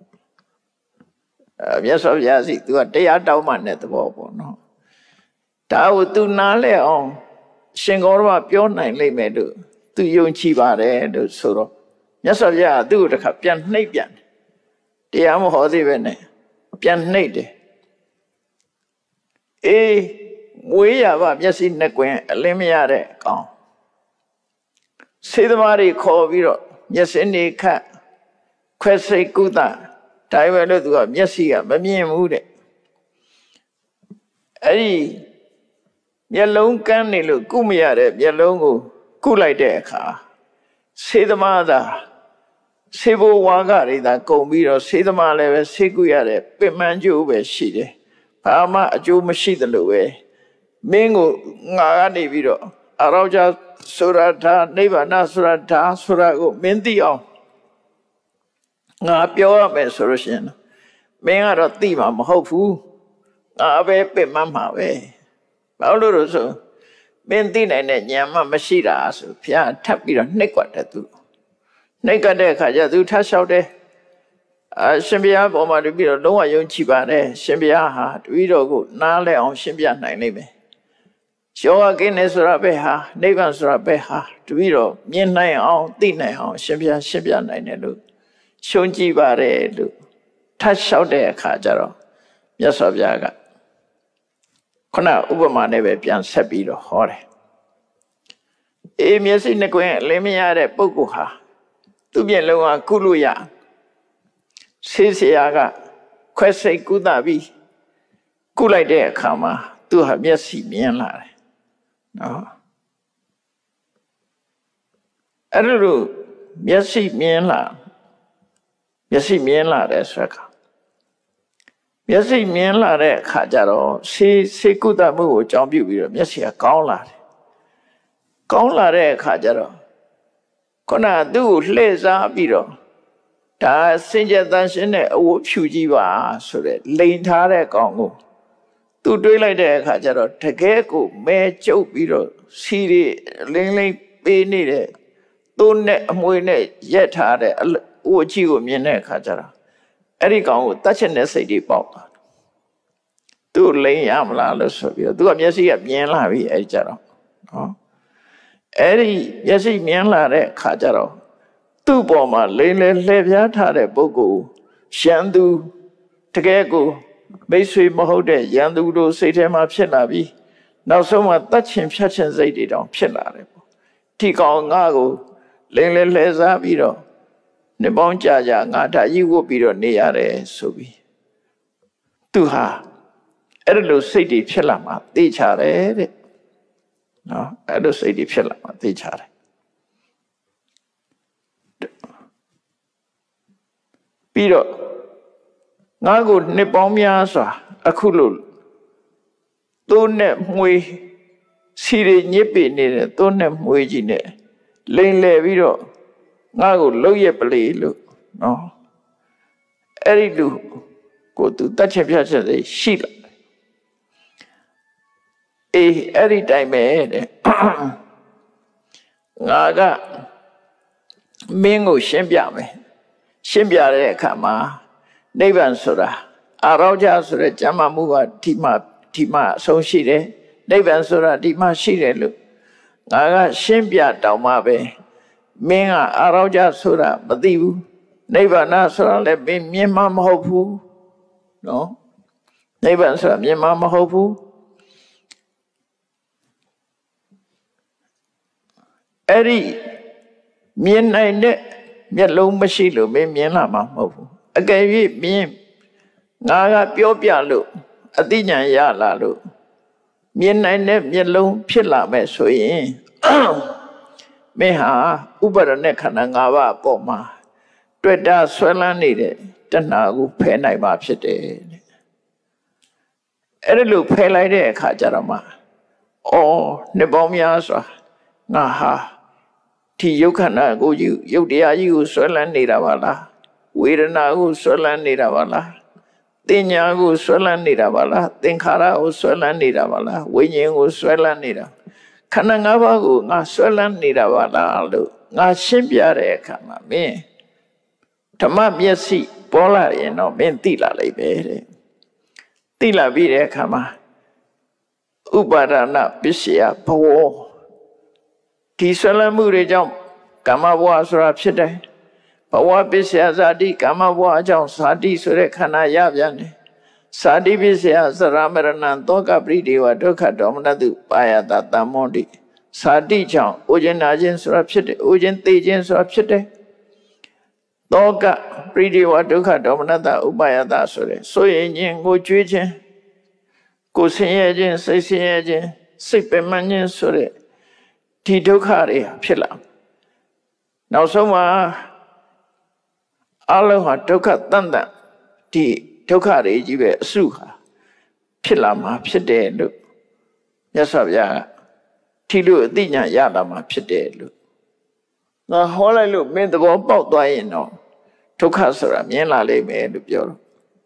အဲမြတ်စွာဘုရားစီသူကတရားတောင်းမှတဲ့သဘောပေါ့နော်ဒါကိုသူနားလဲအောင်ရှင်ဂေါရမပြောနိုင်လိမ့်မယ်လို့သူယုံကြည်ပါတယ်လို့ဆိုတော့မြတ်စွာဘုရားကသူ့ကိုတစ်ခါပြန်နှိပ်ပြန်တရားမဟောသေးပဲနဲ့ပြန်နှိပ်တယ်အေးမွေးရပါမျက်စိနှစ်ကွင်းအလင်းမရတဲ့ကောင်စေသမားတွေခေါ်ပြီးတော့မျက်စင်းတွေခတ်ခွဲစိတ်ကုသဒါပဲလို့သူကမျက်စိကမမြင်ဘူးတဲ့အဲ့ဒီမျက်လုံးကန်းနေလို့ကုမရတဲ့မျက်လုံးကိုကုလိုက်တဲ့အခါစေသမားသာစေဘဝါကတွေသာကုန်ပြီးတော့စေသမားလည်းပဲစေကုရတဲ့ပင်မကျိုးပဲရှိတယ်ဘာမှအကျိုးမရှိသလိုပဲမင်းကိုငါကနေပြီးတော့အရောကြဆိုတာဒါနိဗ္ဗာန်ဆိုတာဒါဆိုတာကိုမင်းသိအောင်ငါပြောရမယ်ဆိုလို့ရှိရင်မင်းကတော့သိမှာမဟုတ်ဘူးငါပဲပြစ်မှန်းမှာပဲဘာလို့လို့ဆိုမင်းသိနိုင်တဲ့ဉာဏ်မှမရှိတာဆိုဘုရားထပ်ပြီးတော့နှိပ်ကွက်တယ်သူနှိပ်ကွက်တဲ့အခါကျသူထပ်လျှောက်တယ်အရှင်ဘုရားပေါ်မှာတပြီးတော့လုံးဝယုံကြည်ပါတယ်ရှင်ဘုရားဟာတပြီးတော့ကိုနားလဲအောင်ရှင်းပြနိုင်လိမ့်မယ်ယောဂကိနေဆိုတာပဲဟာနိဗ္ဗာန်ဆိုတာပဲဟာတပြီးတော့မြင်နိုင်အောင်သိနိုင်အောင်ရှင်ဘုရားရှင်းပြနိုင်တယ်လို့ရှုံးကြည့်ပါတယ်လို့ထပ်လျှောက်တဲ့အခါကျတော့မြတ်စွာဘုရားကခုနဥပမာနဲ့ပဲပြန်ဆက်ပြီးတော့ဟောတယ်အေးမျက်စိနှစ်ကွင်းအလင်းမရတဲ့ပုဂ္ဂိုလ်ဟာသူ့မျက်လုံးကကုလို့ရဆေးဆရာကခွဲစိတ်ကုသပြီးကုလိုက်တဲ့အခါမှာသူဟာမျက်စိမြင်လာတယ်နော်အဲ့လိုမျက်စိမြင်လာမျက်စိမြင်လာတဲ့ဆိုအခါမျက်စိမြင်လာတဲ့အခါကျတော့ဆေးဆေးကုသမှုကိုအကြောင်းပြုပြီးတော့မျက်စိကကောင်းလာတယ်ကောင်းလာတဲ့အခါကျတော့ခုနကသူ့ကိုလှည့်စားပြီးတော့ဒါစင်ကြယ်တန်ရှင်းတဲ့အဝတ်ဖြူကြီးပါဆိုတဲ့လိန်ထားတဲ့ကောင်ကိုသူတွေးလိုက်တဲ့အခါကျတော့တကယ်ကိုမဲကျုပ်ပြီးတော့စီရီလင်းလင်းပေးနေတဲ့သူ့နဲ့အမွေနဲ့ရက်ထားတဲ့အဝတ်ကြီးကိုမြင်တဲ့အခါကျတော့အဲ့ဒီကောင်ကိုတတ်ချင်တဲ့စိတ်တွေပေါက်သွားသူ့လိန်ရမလားလို့ဆိုပြီးတော့သူကမျက်စိကမြင်လာပြီအဲ့ကြတော့နော်အဲ့ဒီမျက်စိမြင်လာတဲ့အခါကျတော့သူ့ပေါ်မှာလိန်လေလှည့်ပြားထားတဲ့ပုဂ္ဂိုလ်ရှမ်းသူတကယ်ကိုမိတ်ဆွေမဟုတ်တဲ့ရန်သူတို့စိတ်ထဲမှာဖြစ်လာပြီးနောက်ဆုံးမှတတ်ချင်ဖြတ်ချင်စိတ်တွေတောင်ဖြစ်လာတယ်ပေါ့ဒီကောင်ငါ့ကိုလိန်လေလှည့်စားပြီးတော့နှစ်ပေါင်းကြာကြာငါဓာတ်ကြီးဝတ်ပြီးတော့နေရတယ်ဆိုပြီးသူဟာအဲ့လိုစိတ်တွေဖြစ်လာမှသိချတယ်တဲ့နော်အဲ့လိုစိတ်တွေဖြစ်လာမှသိချတယ်ပြီးတော့ငါ့ကိုနှစ်ပေါင်းများစွာအခုလို့သူ့နဲ့မှွေစီရညစ်ပေနေတဲ့သူ့နဲ့မှွေကြီးနဲ့လိန်လေပြီးတော့ငါ့ကိုလှုပ်ရက်ပလေလို့နော်အဲ့ဒီလူကိုသူတတ်ချက်ပြချက်တွေရှိလာအေးအဲ့ဒီတိုင်းပဲတဲ့ငါကမင်းကိုရှင်းပြမယ်ရှင်းပြတဲ့အခါမှာနိဗ္ဗာန်ဆိုတာအရောကြဆိုတဲ့ကျမ်းမာမှုကဒီမှာဒီမှာအဆုံးရှိတယ်နိဗ္ဗာန်ဆိုတာဒီမှာရှိတယ်လို့ငါကရှင်းပြတောင်းမှပဲမင်းကအရောကြဆိုတာမသိဘူးနိဗ္ဗာန်ဆိုတာလည်းမင်းမြင်မှမဟုတ်ဘူးနော်နိဗ္ဗာန်ဆိုတာမြင်မှမဟုတ်ဘူး Eri miên này nè miên lâu mà xí lụ miên miên là mà mâu ở cái gì miên ngã gà biểu bia lụ ở tí nhà ya là lụ miên này nè miên lâu phiền là mẹ suy mẹ hà ubarane khả năng ngã ba bỏ mà tuyệt đa xoay lan đi đấy chân nào cũng phải này mà phải đấy ở lúc phải lại đấy khá chả mà ô nếu bao nhiêu sao ngã ha thì yêu khả năng của yêu yêu địa yêu xoay lan đi ra vào vì na của xoay lan đi ra vào tin nhà của xoay lan đi ra vào tin khả ra của xoay lan đi ra vào vì nhiên của xoay lan đi ra khả năng ngã ba của ngã xoay lan đi ra vào lúc ngã xin bia đấy khả năng mìnhธรรมะမျက်စိပေါ်လာရင်တော့မင်းသိလာလိမ့်မယ်တဲ့သိလာပြီးတဲ့အခါမှာဥပါဒနာပစ္စယဘဝဒီဆွလမှုတွေကြောင့်ကာမဘဝဆိုတာဖြစ်တယ်ဘဝပစ္စယဇာတိကာမဘဝအကြောင်းဇာတိဆိုတဲ့ခန္ဓာရပြန်တယ်ဇာတိပစ္စယသရမရဏံသောကပရိဒေဝဒုက္ခဒေါမနတုပါယတတမောတိဇာတိကြောင့်ဥခြင်းနာခြင်းဆိုတာဖြစ်တယ်ဥခြင်းသိခြင်းဆိုတာဖြစ်တယ်သောကပရိဒေဝဒုက္ခဒေါမနတဥပါယတဆိုတဲ့ဆိုရင်ခြင်းကိုကြွေးခြင်းကိုဆင်းရဲခြင်းစိတ်ဆင်းရဲခြင်းစိတ်ပင်ပန်းခြင်းဆိုတဲ့ဒီဒုက္ခတွေဖြစ်လာနောက်ဆုံးမှာအလုံးဟာဒုက္ခတန်တန်ဒီဒုက္ခတွေကြီးပဲအစုဟာဖြစ်လာမှာဖြစ်တယ်လို့မြတ်စွာဘုရားထီလို့အသိဉာဏ်ရလာမှာဖြစ်တယ်လို့ငါဟောလိုက်လို့မင်းသဘောပေါက်သွားရင်တော့ဒုက္ခဆိုတာမြင်လာလိမ့်မယ်လို့ပြောတော့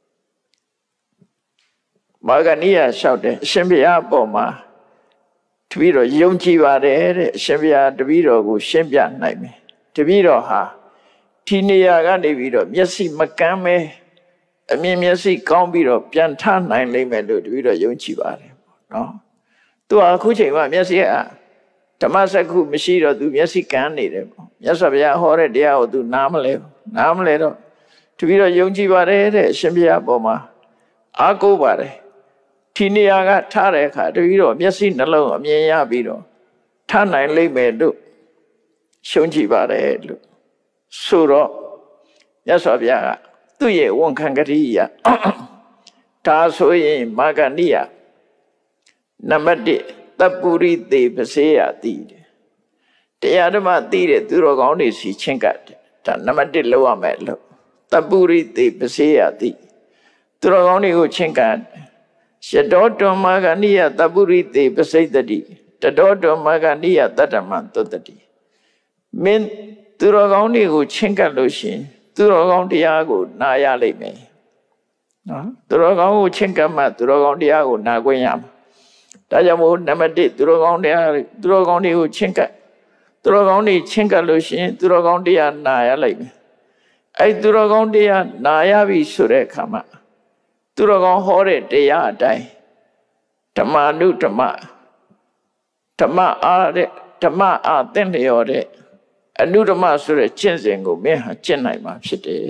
မာဂဏိယလျှောက်တယ်အရှင်ဘုရားအပေါ်မှာတပည့်တော်ယုံကြည်ပါတယ်တဲ့အရှင်ဘုရားတပည့်တော်ကိုရှင်းပြနိုင်မယ်တပည့်တော်ဟာဒီနေရာကနေပြီးတော့မျက်စိမကန်းမဲအမြင်မျက်စိကောင်းပြီးတော့ပြန်ထနိုင်လိမ့်မယ်လို့တပည့်တော်ယုံကြည်ပါတယ်နော်သူကအခုချိန်မှာမျက်စိကဓမ္မစက္ခုမရှိတော့သူမျက်စိကန်းနေတယ်ပေါ့မြတ်စွာဘုရားဟောတဲ့တရားကိုသူနားမလဲနားမလဲတော့တပည့်တော်ယုံကြည်ပါတယ်တဲ့အရှင်ဘုရားပေါ်မှာအားကိုးပါတယ်ဒီနေရာကထားတဲ့အခါတပည့်တော်မျက်စိနှလုံးအမြင်ရပြီးတော့ထနိုင်လိမ့်မယ်လို့ရှုံးကြည်ပါတယ်လို့ဆိုတော့မြတ်စွာဘုရားကသူ့ရဲ့ဝန်ခံကတိရဒါဆိုရင်မာဂဏိယနံပါတ်တစ်တပုရိသေပစေယတိတရားဓမ္မသိတဲ့သူတော်ကောင်းတွေစီချင်းကပ်တယ်ဒါနံပါတ်တစ်လောက်ရမယ်လို့တပုရိသေပစေယတိသူတော်ကောင်းတွေကိုချင်းကပ်ရှတောတောမာဂဏိယတပုရိသေပစိတ္တိတတောတောမာဂဏိယတတ္တမံသုတ္တိမင်းသူတော်ကောင်းတွေကိုချင်းကပ်လို့ရှိရင်သူတော်ကောင်းတရားကိုနာရလိမ့်မယ်နော်သူတော်ကောင်းကိုချင်းကပ်မှသူတော်ကောင်းတရားကိုနာခွင့်ရမှာဒါကြောင့်မို့နံပါတ်တစ်သူတော်ကောင်းတရားသူတော်ကောင်းတွေကိုချင်းကပ်သူတော်ကောင်းတွေချင်းကပ်လို့ရှိရင်သူတော်ကောင်းတရားနာရလိမ့်မယ်အဲ့သူတော်ကောင်းတရားနာရပြီဆိုတဲ့အခါမှာသူတော်ကောင်းဟောတဲ့တရားအတိုင်းဓမ္မာနုဓမ္မဓမ္မအားတဲ့ဓမ္မအားသင်လျော်တဲ့အနုဓမ္မဆိုတဲ့ကျင့်စဉ်ကိုမင်းဟာကျင့်နိုင်မှာဖြစ်တယ်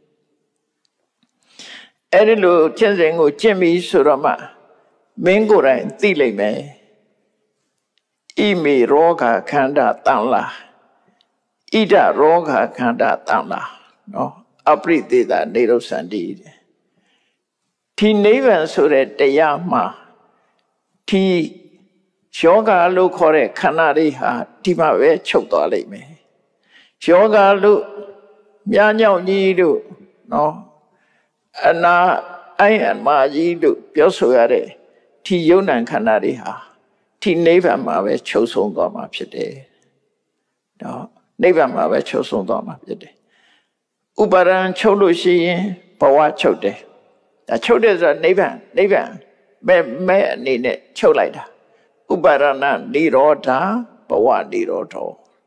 အဲ့ဒီလိုကျင့်စဉ်ကိုကျင့်ပြီးဆိုတော့မှမင်းကိုယ်တိုင်သိလိမ့်မယ်ဣမေရောဂခန္ဓာတန်လာဣဒရောဂခန္ဓာတန်လာနော်အပရိသေတာနေရုသန္တိဒီနိဗ္ဗာန်ဆိုတဲ့တရားမှာဒီယောဂလို့ခေါ်တဲ့ခန္ဓာတွေဟာဒီမှာပဲချုပ်သွားလိမ့်မယ်ယောဂလို့မြားညောင်ကြီးလို့နော်အနာအိုင်အမာကြီးလို့ပြောဆိုရတဲ့ဒီယုံနံခန္ဓာတွေဟာဒီနိဗ္ဗာန်မှာပဲချုပ်ဆုံးသွားမှာဖြစ်တယ်နော်နိဗ္ဗာန်မှာပဲချုပ်ဆုံးသွားမှာဖြစ်တယ်ဥပါဒံချုပ်လို့ရှိရင်ဘဝချုပ်တယ်ဒါချုပ်တယ်ဆိုတာနိဗ္ဗာန်နိဗ္ဗာန်မဲ့မဲ့အနေနဲ့ချုပ်လိုက်တာဥပါဒနာនិရောဓဘဝនិရောဓ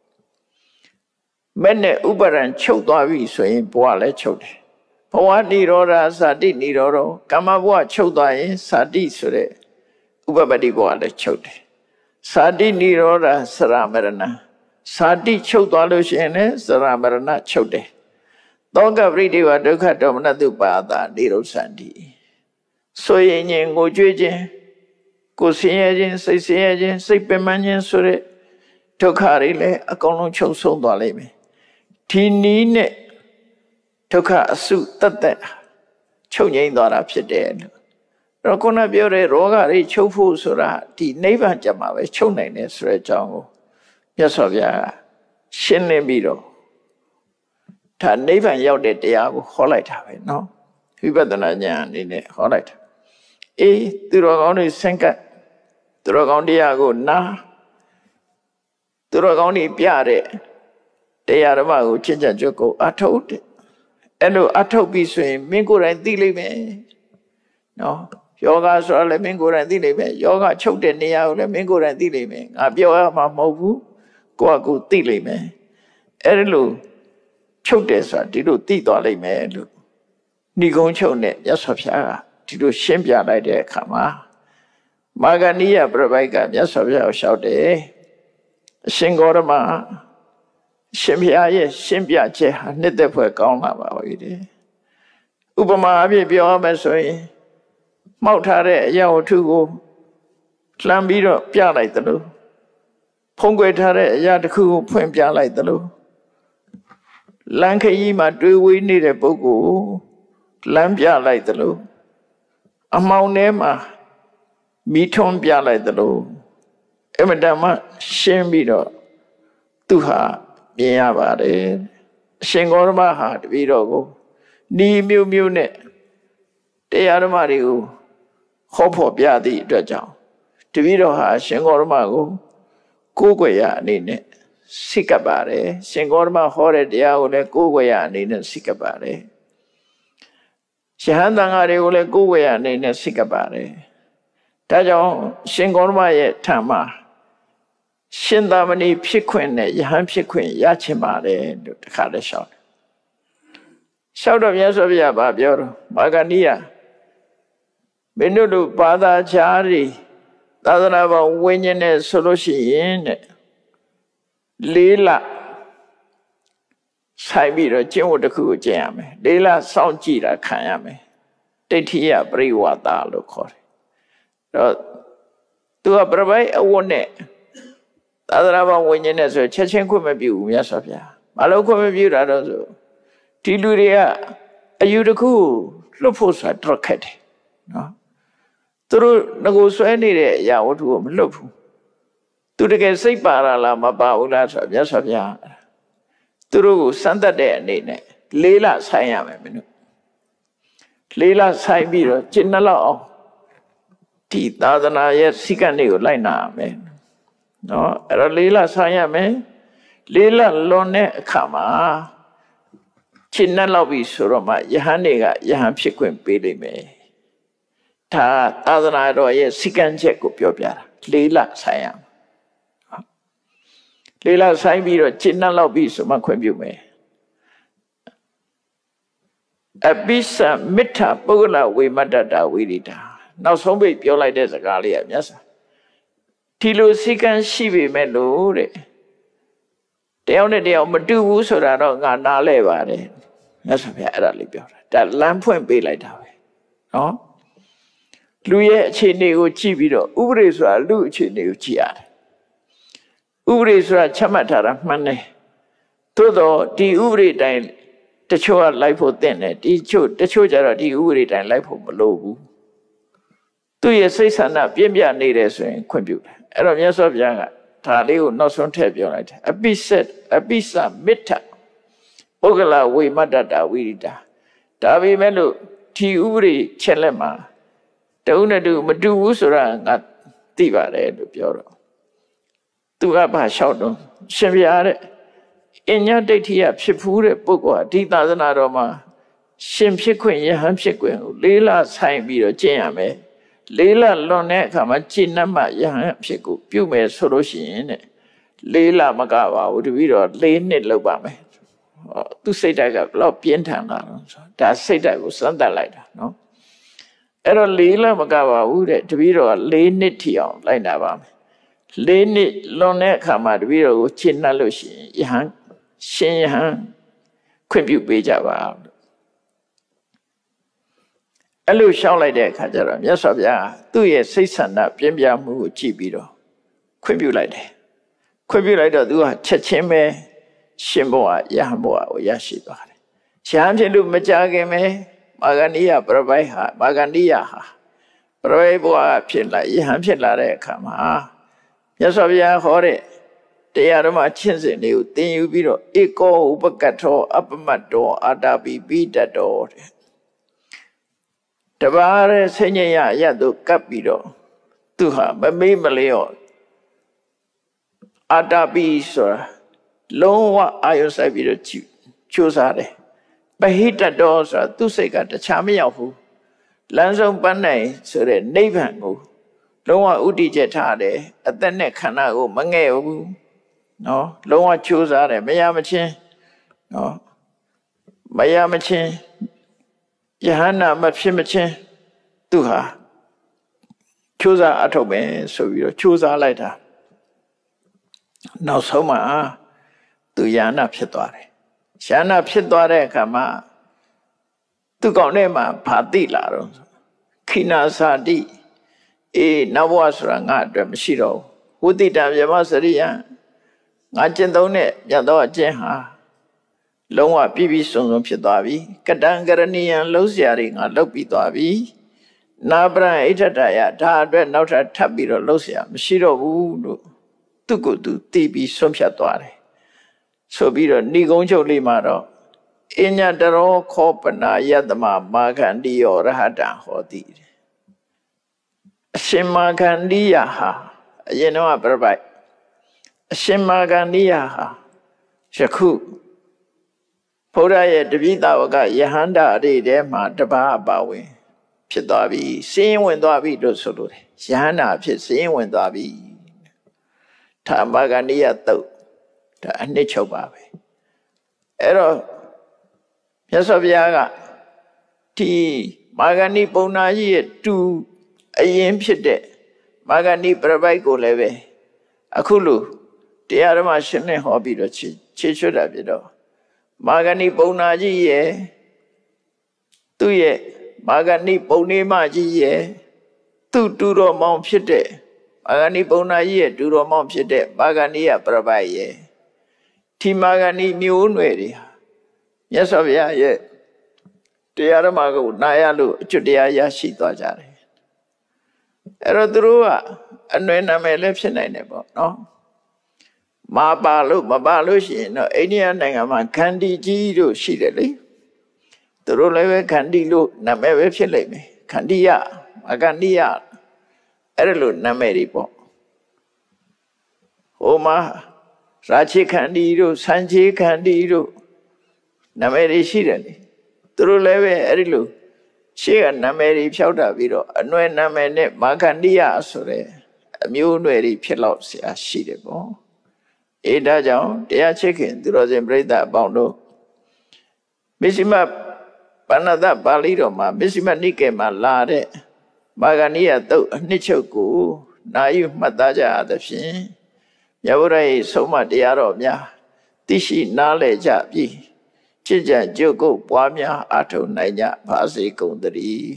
မဲ့နဲ့ဥပါဒံချုပ်သွားပြီဆိုရင်ဘဝလည်းချုပ်တယ်ဘဝនិရောဓဇာတိនិရောဓကာမဘဝချုပ်သွားရင်ဇာတိဆိုတဲ့ဥပပတ္တိဘဝလည်းချုပ်တယ်ဇာတိនិရောဓစရမရဏဇာတိချုပ်သွားလို့ရှိရင်လည်းစရမရဏချုပ်တယ်သောကပရိဒေဝဒုက္ခဒေါမနတုပါဒနိရောဓန္တိဆိုရင်ငြင်ကိုကြွေးခြင်းကိုဆင်းရဲခြင်းစိတ်ဆင်းရဲခြင်းစိတ်ပင်ပန်းခြင်းဆိုတဲ့ဒဒုက္ခတွေလည်းအကုန်လုံးချုပ်ဆုံးသွားလိမ့်မယ်ဒီနည်းနဲ့ဒုက္ခအစုတတ်တဲ့ချုပ်ငြိမ်းသွားတာဖြစ်တယ်လို့တော့ခုနပြောတဲ့ရောဂတွေချုပ်ဖို့ဆိုတာဒီနိဗ္ဗာန်ကြမှာပဲချုပ်နိုင်တယ်ဆိုတဲ့အကြောင်းကိုမြတ်စွာဘုရားရှင်းလင်းပြီးတော့ဒါနိဗ္ဗာန်ရောက်တဲ့တရားကိုဟောလိုက်တာပဲเนาะဝိပဿနာဉာဏ်အနေနဲ့ဟောလိုက်တာအေးသူတော်ကောင်းတွေဆင့်ကပ်သူတော်ကောင်းတရားကိုနာသူတော်ကောင်းတွေပြတဲ့တရားဓမ္မကိုချင့်ကြံကြွကိုအထုတ်တယ်အဲ့လိုအထုတ်ပြီးဆိုရင်မင်းကိုယ်တိုင်သိလိမ့်မယ်နော်ယောဂဆိုတာလည်းမင်းကိုယ်တိုင်သိလိမ့်မယ်ယောဂချုပ်တဲ့နေရာကိုလည်းမင်းကိုယ်တိုင်သိလိမ့်မယ်ငါပြောရမှာမဟုတ်ဘူးကိုယ့်အကူသိလိမ့်မယ်အဲ့လိုချုပ်တယ်ဆိုတာဒီလိုသိသွားလိမ့်မယ်လို့ဏိဂုံးချုပ်နဲ့မြတ်စွာဘုရားကဒီလိုရှင်းပြလိုက်တဲ့အခါမှာမာဂဏိယပြပိုက်ကမြတ်စွာဘုရားကိုလျှောက်တယ်အရှင်ဂေါတမရှင်ဘုရားရဲ့ရှင်းပြချက်ဟာနှစ်သက်ဖွယ်ကောင်းလာပါပြီတဲ့ဥပမာအဖြစ်ပြောရမယ်ဆိုရင်မှောက်ထားတဲ့အရာဝတ္ထုကိုလှမ်းပြီးတော့ပြလိုက်သလိုဖုံးကွယ်ထားတဲ့အရာတစ်ခုကိုဖွင့်ပြလိုက်သလိုလမ်းခရီးမှာတွေ့ဝေးနေတဲ့ပုဂ္ဂိုလ်လမ်းပြလိုက်သလိုအမောင်ထဲမှာမိထွန်းပြလိုက်သလိုအမတမရှင်းပြီးတော့သူဟာမြင်ရပါတယ်အရှင်ဂေါတမဟာတပည့်တော်ကိုဤမျိုးမျိုးနဲ့တရားဓမ္မတွေကိုဟောဖို့ပြသည့်အတွက်ကြောင့်တပည့်တော်ဟာအရှင်ဂေါတမကိုကိုးကွယ်ရအနေနဲ့စိတ်ကပ်ပါတယ်ရှင်ဂေါတမဟောတဲ့တရားကိုလည်းကိုးကွယ်ရအနေနဲ့စိတ်ကပ်ပါတယ်ယဟန်တန်ဃာတွေကိုလည်းကိုးကွယ်ရအနေနဲ့စိတ်ကပ်ပါတယ်ဒါကြောင့်ရှင်ဂေါတမရဲ့ထံမှာရှင်သာမဏေဖြစ်ခွင့်နဲ့ယဟန်ဖြစ်ခွင့်ရချင်ပါတယ်လို့တခါလဲလျှောက်တယ်လျှောက်တော့မြတ်စွာဘုရားဗာပြောတော့မာဂဏိယမင်းတို့တို့ဘာသာခြားတွေသာသနာ့ဘောင်ဝိညာဉ်နဲ့ဆိုလို့ရှိရင်တဲ့လေးလဆိုင်ပြီးတော့ကျင့်ဝတ်တစ်ခုကိုကျင့်ရမယ်လေးလစောင့်ကြည့်တာခံရမယ်ဒိဋ္ဌိယပရိဝါဒလို့ခေါ်တယ်တော့သူကပြပိုက်အဝတ်နဲ့သာသနာ့ဘောင်ဝိညာဉ်နဲ့ဆိုချက်ချင်းခွင့်မပြုဘူးမြတ်စွာဘုရားမလို့ခွင့်မပြုတာတော့ဆိုဒီလူတွေကအယူတစ်ခုလွတ်ဖို့ဆိုတာတော့ခက်တယ်နော်သူတို့ငကိုဆွဲနေတဲ့အရာဝတ္ထုကိုမလွတ်ဘူးသူတကယ်စိတ်ပါရလားမပါဘူးလားဆိုတော့မြတ်စွာဘုရားသူတို့ကိုစမ်းသပ်တဲ့အနေနဲ့လေးလဆိုင်ရမယ်မင်းတို့လေးလဆိုင်ပြီးတော့ကျင့်နှလောက်အောင်ဒီသာသနာရဲ့စိကံတွေကိုလိုက်နာရမယ်နော်အဲ့တော့လေးလဆိုင်ရမယ်လေးလလွန်တဲ့အခါမှာကျင့်နှလောက်ပြီးဆိုတော့မှယဟန်တွေကယဟန်ဖြစ်ခွင့်ပေးလိမ့်မယ်ဒါသာသနာတော်ရဲ့စိကံချက်ကိုပြောပြတာလေးလဆိုင်ရမယ်လေးလဆိုင်ပြီးတော့ကျင့်နှလောက်ပြီးဆိုမှခွင့်ပြုမယ်အပိစမိထပုဂ္ဂလဝေမတ္တတာဝိရိတာနောက်ဆုံးပိတ်ပြောလိုက်တဲ့စကားလေးကမြတ်စွာဒီလိုစိကံရှိပေမဲ့လို့တဲ့တယောက်နဲ့တယောက်မတူဘူးဆိုတာတော့ငါနားလဲပါတယ်မြတ်စွာဘုရားအဲ့ဒါလေးပြောတာဒါလမ်းဖွင့်ပေးလိုက်တာပဲနော်လူရဲ့အခြေအနေကိုကြည့်ပြီးတော့ဥပဒေဆိုတာလူအခြေအနေကိုကြည့်ရတယ်ဥပဒေဆိုတာချမှတ်ထားတာမှန်တယ်သို့တော့ဒီဥပဒေတိုင်းတချို့ကလိုက်ဖို့သင့်တယ်ဒီချို့တချို့ကျတော့ဒီဥပဒေတိုင်းလိုက်ဖို့မလိုဘူးသူ့ရဲ့စိတ်ဆန္ဒပြင်းပြနေတယ်ဆိုရင်ခွင့်ပြုတယ်အဲ့တော့မြတ်စွာဘုရားကဒါလေးကိုနောက်ဆုံးထည့်ပြောလိုက်တယ်အပိစက်အပိစမိထပုဂ္ဂလဝေမတ္တတာဝိရိတာဒါပေမဲ့လို့ဒီဥပဒေချက်လက်မှာတဦးနဲ့တူမတူဘူးဆိုတာငါသိပါတယ်လို့ပြောတော့သူကဘာလျှောက်တော့ရှင်ဘုရားတဲ့အညဒိဋ္ဌိယဖြစ်ဖူးတဲ့ပုဂ္ဂိုလ်ဟာဒီသာသနာတော်မှာရှင်ဖြစ်ခွင့်ယဟန်ဖြစ်ခွင့်ကိုလေးလဆိုင်ပြီးတော့ကျင့်ရမယ်လေးလလွန်တဲ့အခါမှာကျင့်နှမှယဟန်ဖြစ်ကိုပြုမယ်ဆိုလို့ရှိရင်တဲ့လေးလမကပါဘူးတပည့်တော်လေးနှစ်လောက်ပါမယ်ဟောသူစိတ်ဓာတ်ကဘလောက်ပြင်းထန်တာလဲဆိုဒါစိတ်ဓာတ်ကိုစမ်းသပ်လိုက်တာနော်အဲ့တော့လေးလမကပါဘူးတဲ့တပည့်တော်ကလေးနှစ်ထီအောင်လိုက်တာပါမယ်လေးနှစ်လွန်တဲ့အခါမှာတပည့်တော်ကိုကျင့်နှလို့ရှိရင်ယဟန်ရှင်ယဟန်ခွင့်ပြုပေးကြပါအဲ့လိုရှောင်းလိုက်တဲ့အခါကျတော့မြတ်စွာဘုရားသူ့ရဲ့စိတ်ဆန္ဒပြင်းပြမှုကိုကြည့်ပြီးတော့ခွင့်ပြုလိုက်တယ်ခွင့်ပြုလိုက်တော့သူကချက်ချင်းပဲရှင်ဘဝယဟန်ဘဝကိုရရှိသွားတယ်။ယဟန်ဖြစ်လို့မကြခင်ပဲမာဂန္ဒီယပရပိုက်ဟာမာဂန္ဒီယဟာပရပိုက်ဘဝဖြစ်လာယဟန်ဖြစ်လာတဲ့အခါမှာမြတ်စွာဘုရားဟောတဲ့တရားဓမ္မချင့်စဉ်တွေကိုသင်ယူပြီးတော့ဧကောဥပကတ္ထောအပမတ္တောအာတာပိပိတ္တောတဲ့တပါးရဲ့ဆင်းရဲရရတို့ကပ်ပြီးတော့သူဟာမမေးမလျော့အာတာပိဆိုတာလုံးဝအာယုစိုက်ပြီးတော့ကြိုးစားတယ်ပဟိတ္တောဆိုတာသူ့စိတ်ကတခြားမရောက်ဘူးလမ်းဆုံးပန်းနိုင်ဆိုတဲ့နိဗ္ဗာန်ကိုလုံးဝဥတည်ချက်ထားတယ်အသက်နဲ့ခန္ဓာကိုမငဲ့ဘူးနော်လုံးဝကြိုးစားတယ်မရမချင်းနော်မရမချင်းယဟန္တာမဖြစ်မချင်းသူဟာကြိုးစားအထုတ်မယ်ဆိုပြီးတော့ကြိုးစားလိုက်တာနောက်ဆုံးမှာသူယဟန္တာဖြစ်သွားတယ်ယဟန္တာဖြစ်သွားတဲ့အခါမှာသူကောင်းထဲမှာဘာသိလာတော့ခိနာစာတိအေးနောက်ဘဝဆိုတာငါအတွက်မရှိတော့ဘူးဝုတိတံဗြဟ္မစရိယံငါကျင့်သုံးတဲ့မြတ်သောအကျင့်ဟာလုံးဝပြည့်ပြည့်စုံစုံဖြစ်သွားပြီကတံကရဏီယံလှုပ်ရှားတွေငါလှုပ်ပြီးသွားပြီနာပရံဣဋ္ဌတယဒါအတွက်နောက်ထပ်ထပ်ပြီးတော့လှုပ်ရှားမရှိတော့ဘူးလို့သူ့ကိုယ်သူသိပြီးဆုံးဖြတ်သွားတယ်ဆိုပြီးတော့ဏိဂုံးချုပ်လေးမှာတော့အညတရောခောပနာယတမမာခန္တိယောရဟတံဟောတိအရှင်မာခန္တိယဟာအရင်တော့ပြပိုက်အရှင်မာခန္တိယဟာယခုဘုရားရဲ့တပိဿဝကယဟန္တာအရေးထဲမှာတပါးအပါဝင်ဖြစ်သွားပြီစင်းဝင်သွားပြီလို့ဆိုလို့တယ်ယဟန္တာဖြစ်စင်းဝင်သွားပြီထာမာခန္တိယတုတ်ဒါအနှစ်ချုပ်ပါပဲအဲ့တော့မြတ်စွာဘုရားကဒီမာဂန္ဒီပုံနာကြီးရဲ့တူအရင်ဖြစ်တဲ့မာဂန္ဒီပြပိုက်ကိုလည်းပဲအခုလိုတရားဓမ္မရှင်းလင်းဟောပြီးတော့ခြေချွတ်တာဖြစ်တော့မာဂန္ဒီပုံနာကြီးရဲ့သူ့ရဲ့မာဂန္ဒီပုံနေမကြီးရဲ့သူ့တူတော်မောင်ဖြစ်တဲ့မာဂန္ဒီပုံနာကြီးရဲ့တူတော်မောင်ဖြစ်တဲ့မာဂန္ဒီယပြပိုက်ရဲ့ဒီမာဂန္ဒီမျိုးနွယ်တွေဟာမြတ်စွာဘုရားရဲ့တရားဓမ္မကိုနာရလို့အကျွတ်တရားရရှိသွားကြတယ်အဲ့တော့သူတို့ကအနွယ်နာမည်လည်းဖြစ်နိုင်တယ်ပေါ့နော်မပါလို့မပါလို့ရှိရင်တော့အိန္ဒိယနိုင်ငံမှာခန္တီကြီးတို့ရှိတယ်လေသူတို့လည်းပဲခန္တီလို့နာမည်ပဲဖြစ်လိမ့်မယ်ခန္တီယမခန္တီယအဲ့ဒါလို့နာမည်တွေပေါ့ဟိုမှာရာချိခန္တီတို့စံချေခန္တီတို့နာမည်တွေရှိတယ်လေသူတို့လည်းပဲအဲ့ဒီလိုရှေ့ကနာမည်တွေဖြောက်တာပြီးတော့အနွယ်နာမည်နဲ့မာခန္တိယဆိုတဲ့အမျိုးအနွယ်တွေဖြစ်လောက်ဆရာရှိတယ်ပေါ့အေးဒါကြောင့်တရားချစ်ခင်သူတော်စင်ပြိဿအပေါင်းတို့မစ္စည်းမပဏ္ဏတပါဠိတော်မှာမစ္စည်းမနိကေမှာလာတဲ့မာခန္တိယသုတ်အနှစ်ချုပ်ကိုနာယူမှတ်သားကြရသဖြင့်မြတ်ဗုဒ္ဓရဲ့ဆုံးမတရားတော်များသိရှိနားလည်ကြပြီးချစ်ကြကြုတ်ကုတ်ပွားများအထောက်နိုင်ကြပါစေကုန်သတည်း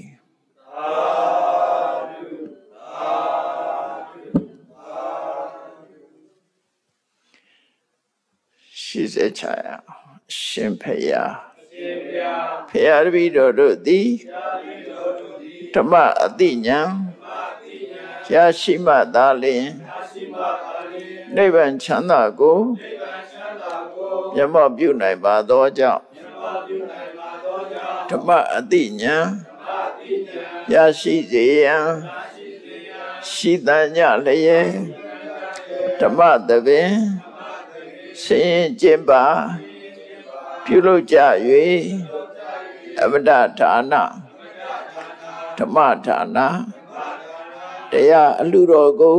ရှိစေချာရှင်ဖယားဖယားတပည့်တော်တို့သည်ဓမ္မအတိညာရရှိမှသာလျှင်နိဗ္ဗာန်ချမ်းသာကိုမျက်မှောက်ပြုနိုင်ပါသောကြောင့်ဓမ္မအတိညာရရှိစေရန်ရှိတန်ညလျက်ဓမ္မသဘင်ဆင်းကျင့်ပါပြုလုပ်ကြ၍အမတဌာနဓမ္မဌာနတရားအလှတော်ကို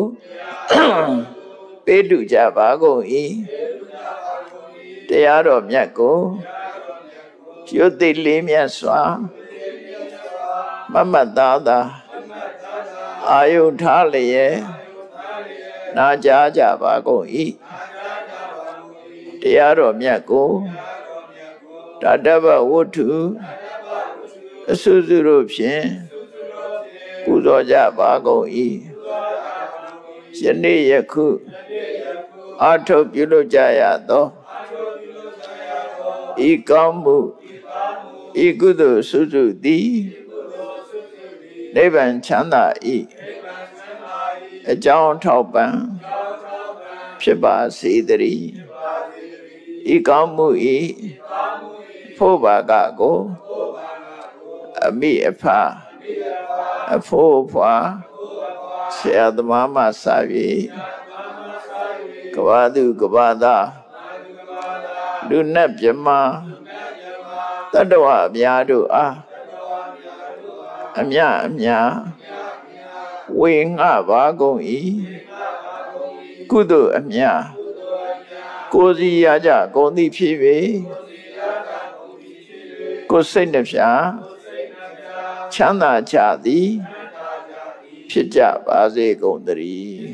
ပေးတူကြပါကုန်၏တရားတော်မြတ်ကိုရွတ်သိလေးမြတ်စွာမမတ်သားသာအာယုထားလျက်နာကြားကြပါကုန်၏တရားတော်မြတ်ကိုတတ္တဗဝတ္ထုအစုစုတို့ဖြင့်ပူဇော်ကြပါကုန်၏ယနေ့ယခုအာထုတ်ပြုလုပ်ကြရသောဤကောင်းမှုဤကုသိုလ်စုစုသည်နိဗ္ဗာန်ချမ်းသာ၏အကြောင်းထောက်ပံ့ဖြစ်ပါစေတည်းဤကောင်းမှုဤဖို့ဘာကကိုအမိအဖအဖို့ဖွာဆရာသမားမှစ၍ကဘာသူကဘာသာလူနဲ့မြမတတ္တဝအများတို့အားအမြအမြဝေငှပါကုန်၏ကုသိုလ်အမြကိုယ်စီရကြကုန်သည်ဖြစ်၍ကိုယ်စိတ်နှဖျားချမ်းသာကြသည်ဖြစ်ကြပါစေကုန်သတည်း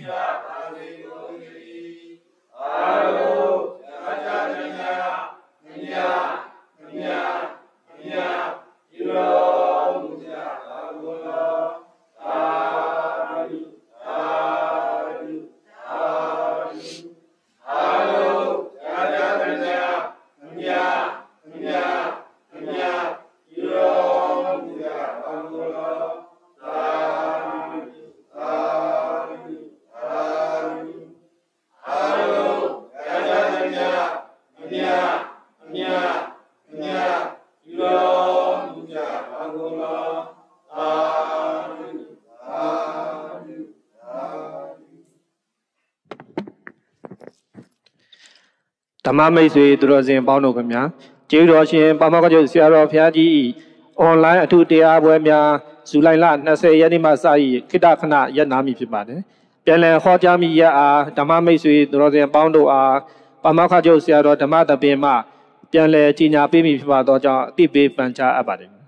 ဓမ္မမိတ်ဆွေသူတော်စင်ပေါင်းတို့ခင်ဗျာကျေးဇူးတော်ရှင်ပါမောက္ခချုပ်ဆရာတော်ဘုရားကြီးအွန်လိုင်းအထူးတရားပွဲများဇူလိုင်လ၂၀ရက်နေ့မှစ၍ခိတခဏရပ်နာမည်ဖြစ်ပါတယ်ပြန်လည်ဟောကြားမိရအားဓမ္မမိတ်ဆွေသူတော်စင်ပေါင်းတို့အားပါမောက္ခချုပ်ဆရာတော်ဓမ္မသဘင်မှပြန်လည်ကြီးညာပေးမိဖြစ်ပါသောကြောင့်အသိပေးပန်ကြားအပ်ပါတယ်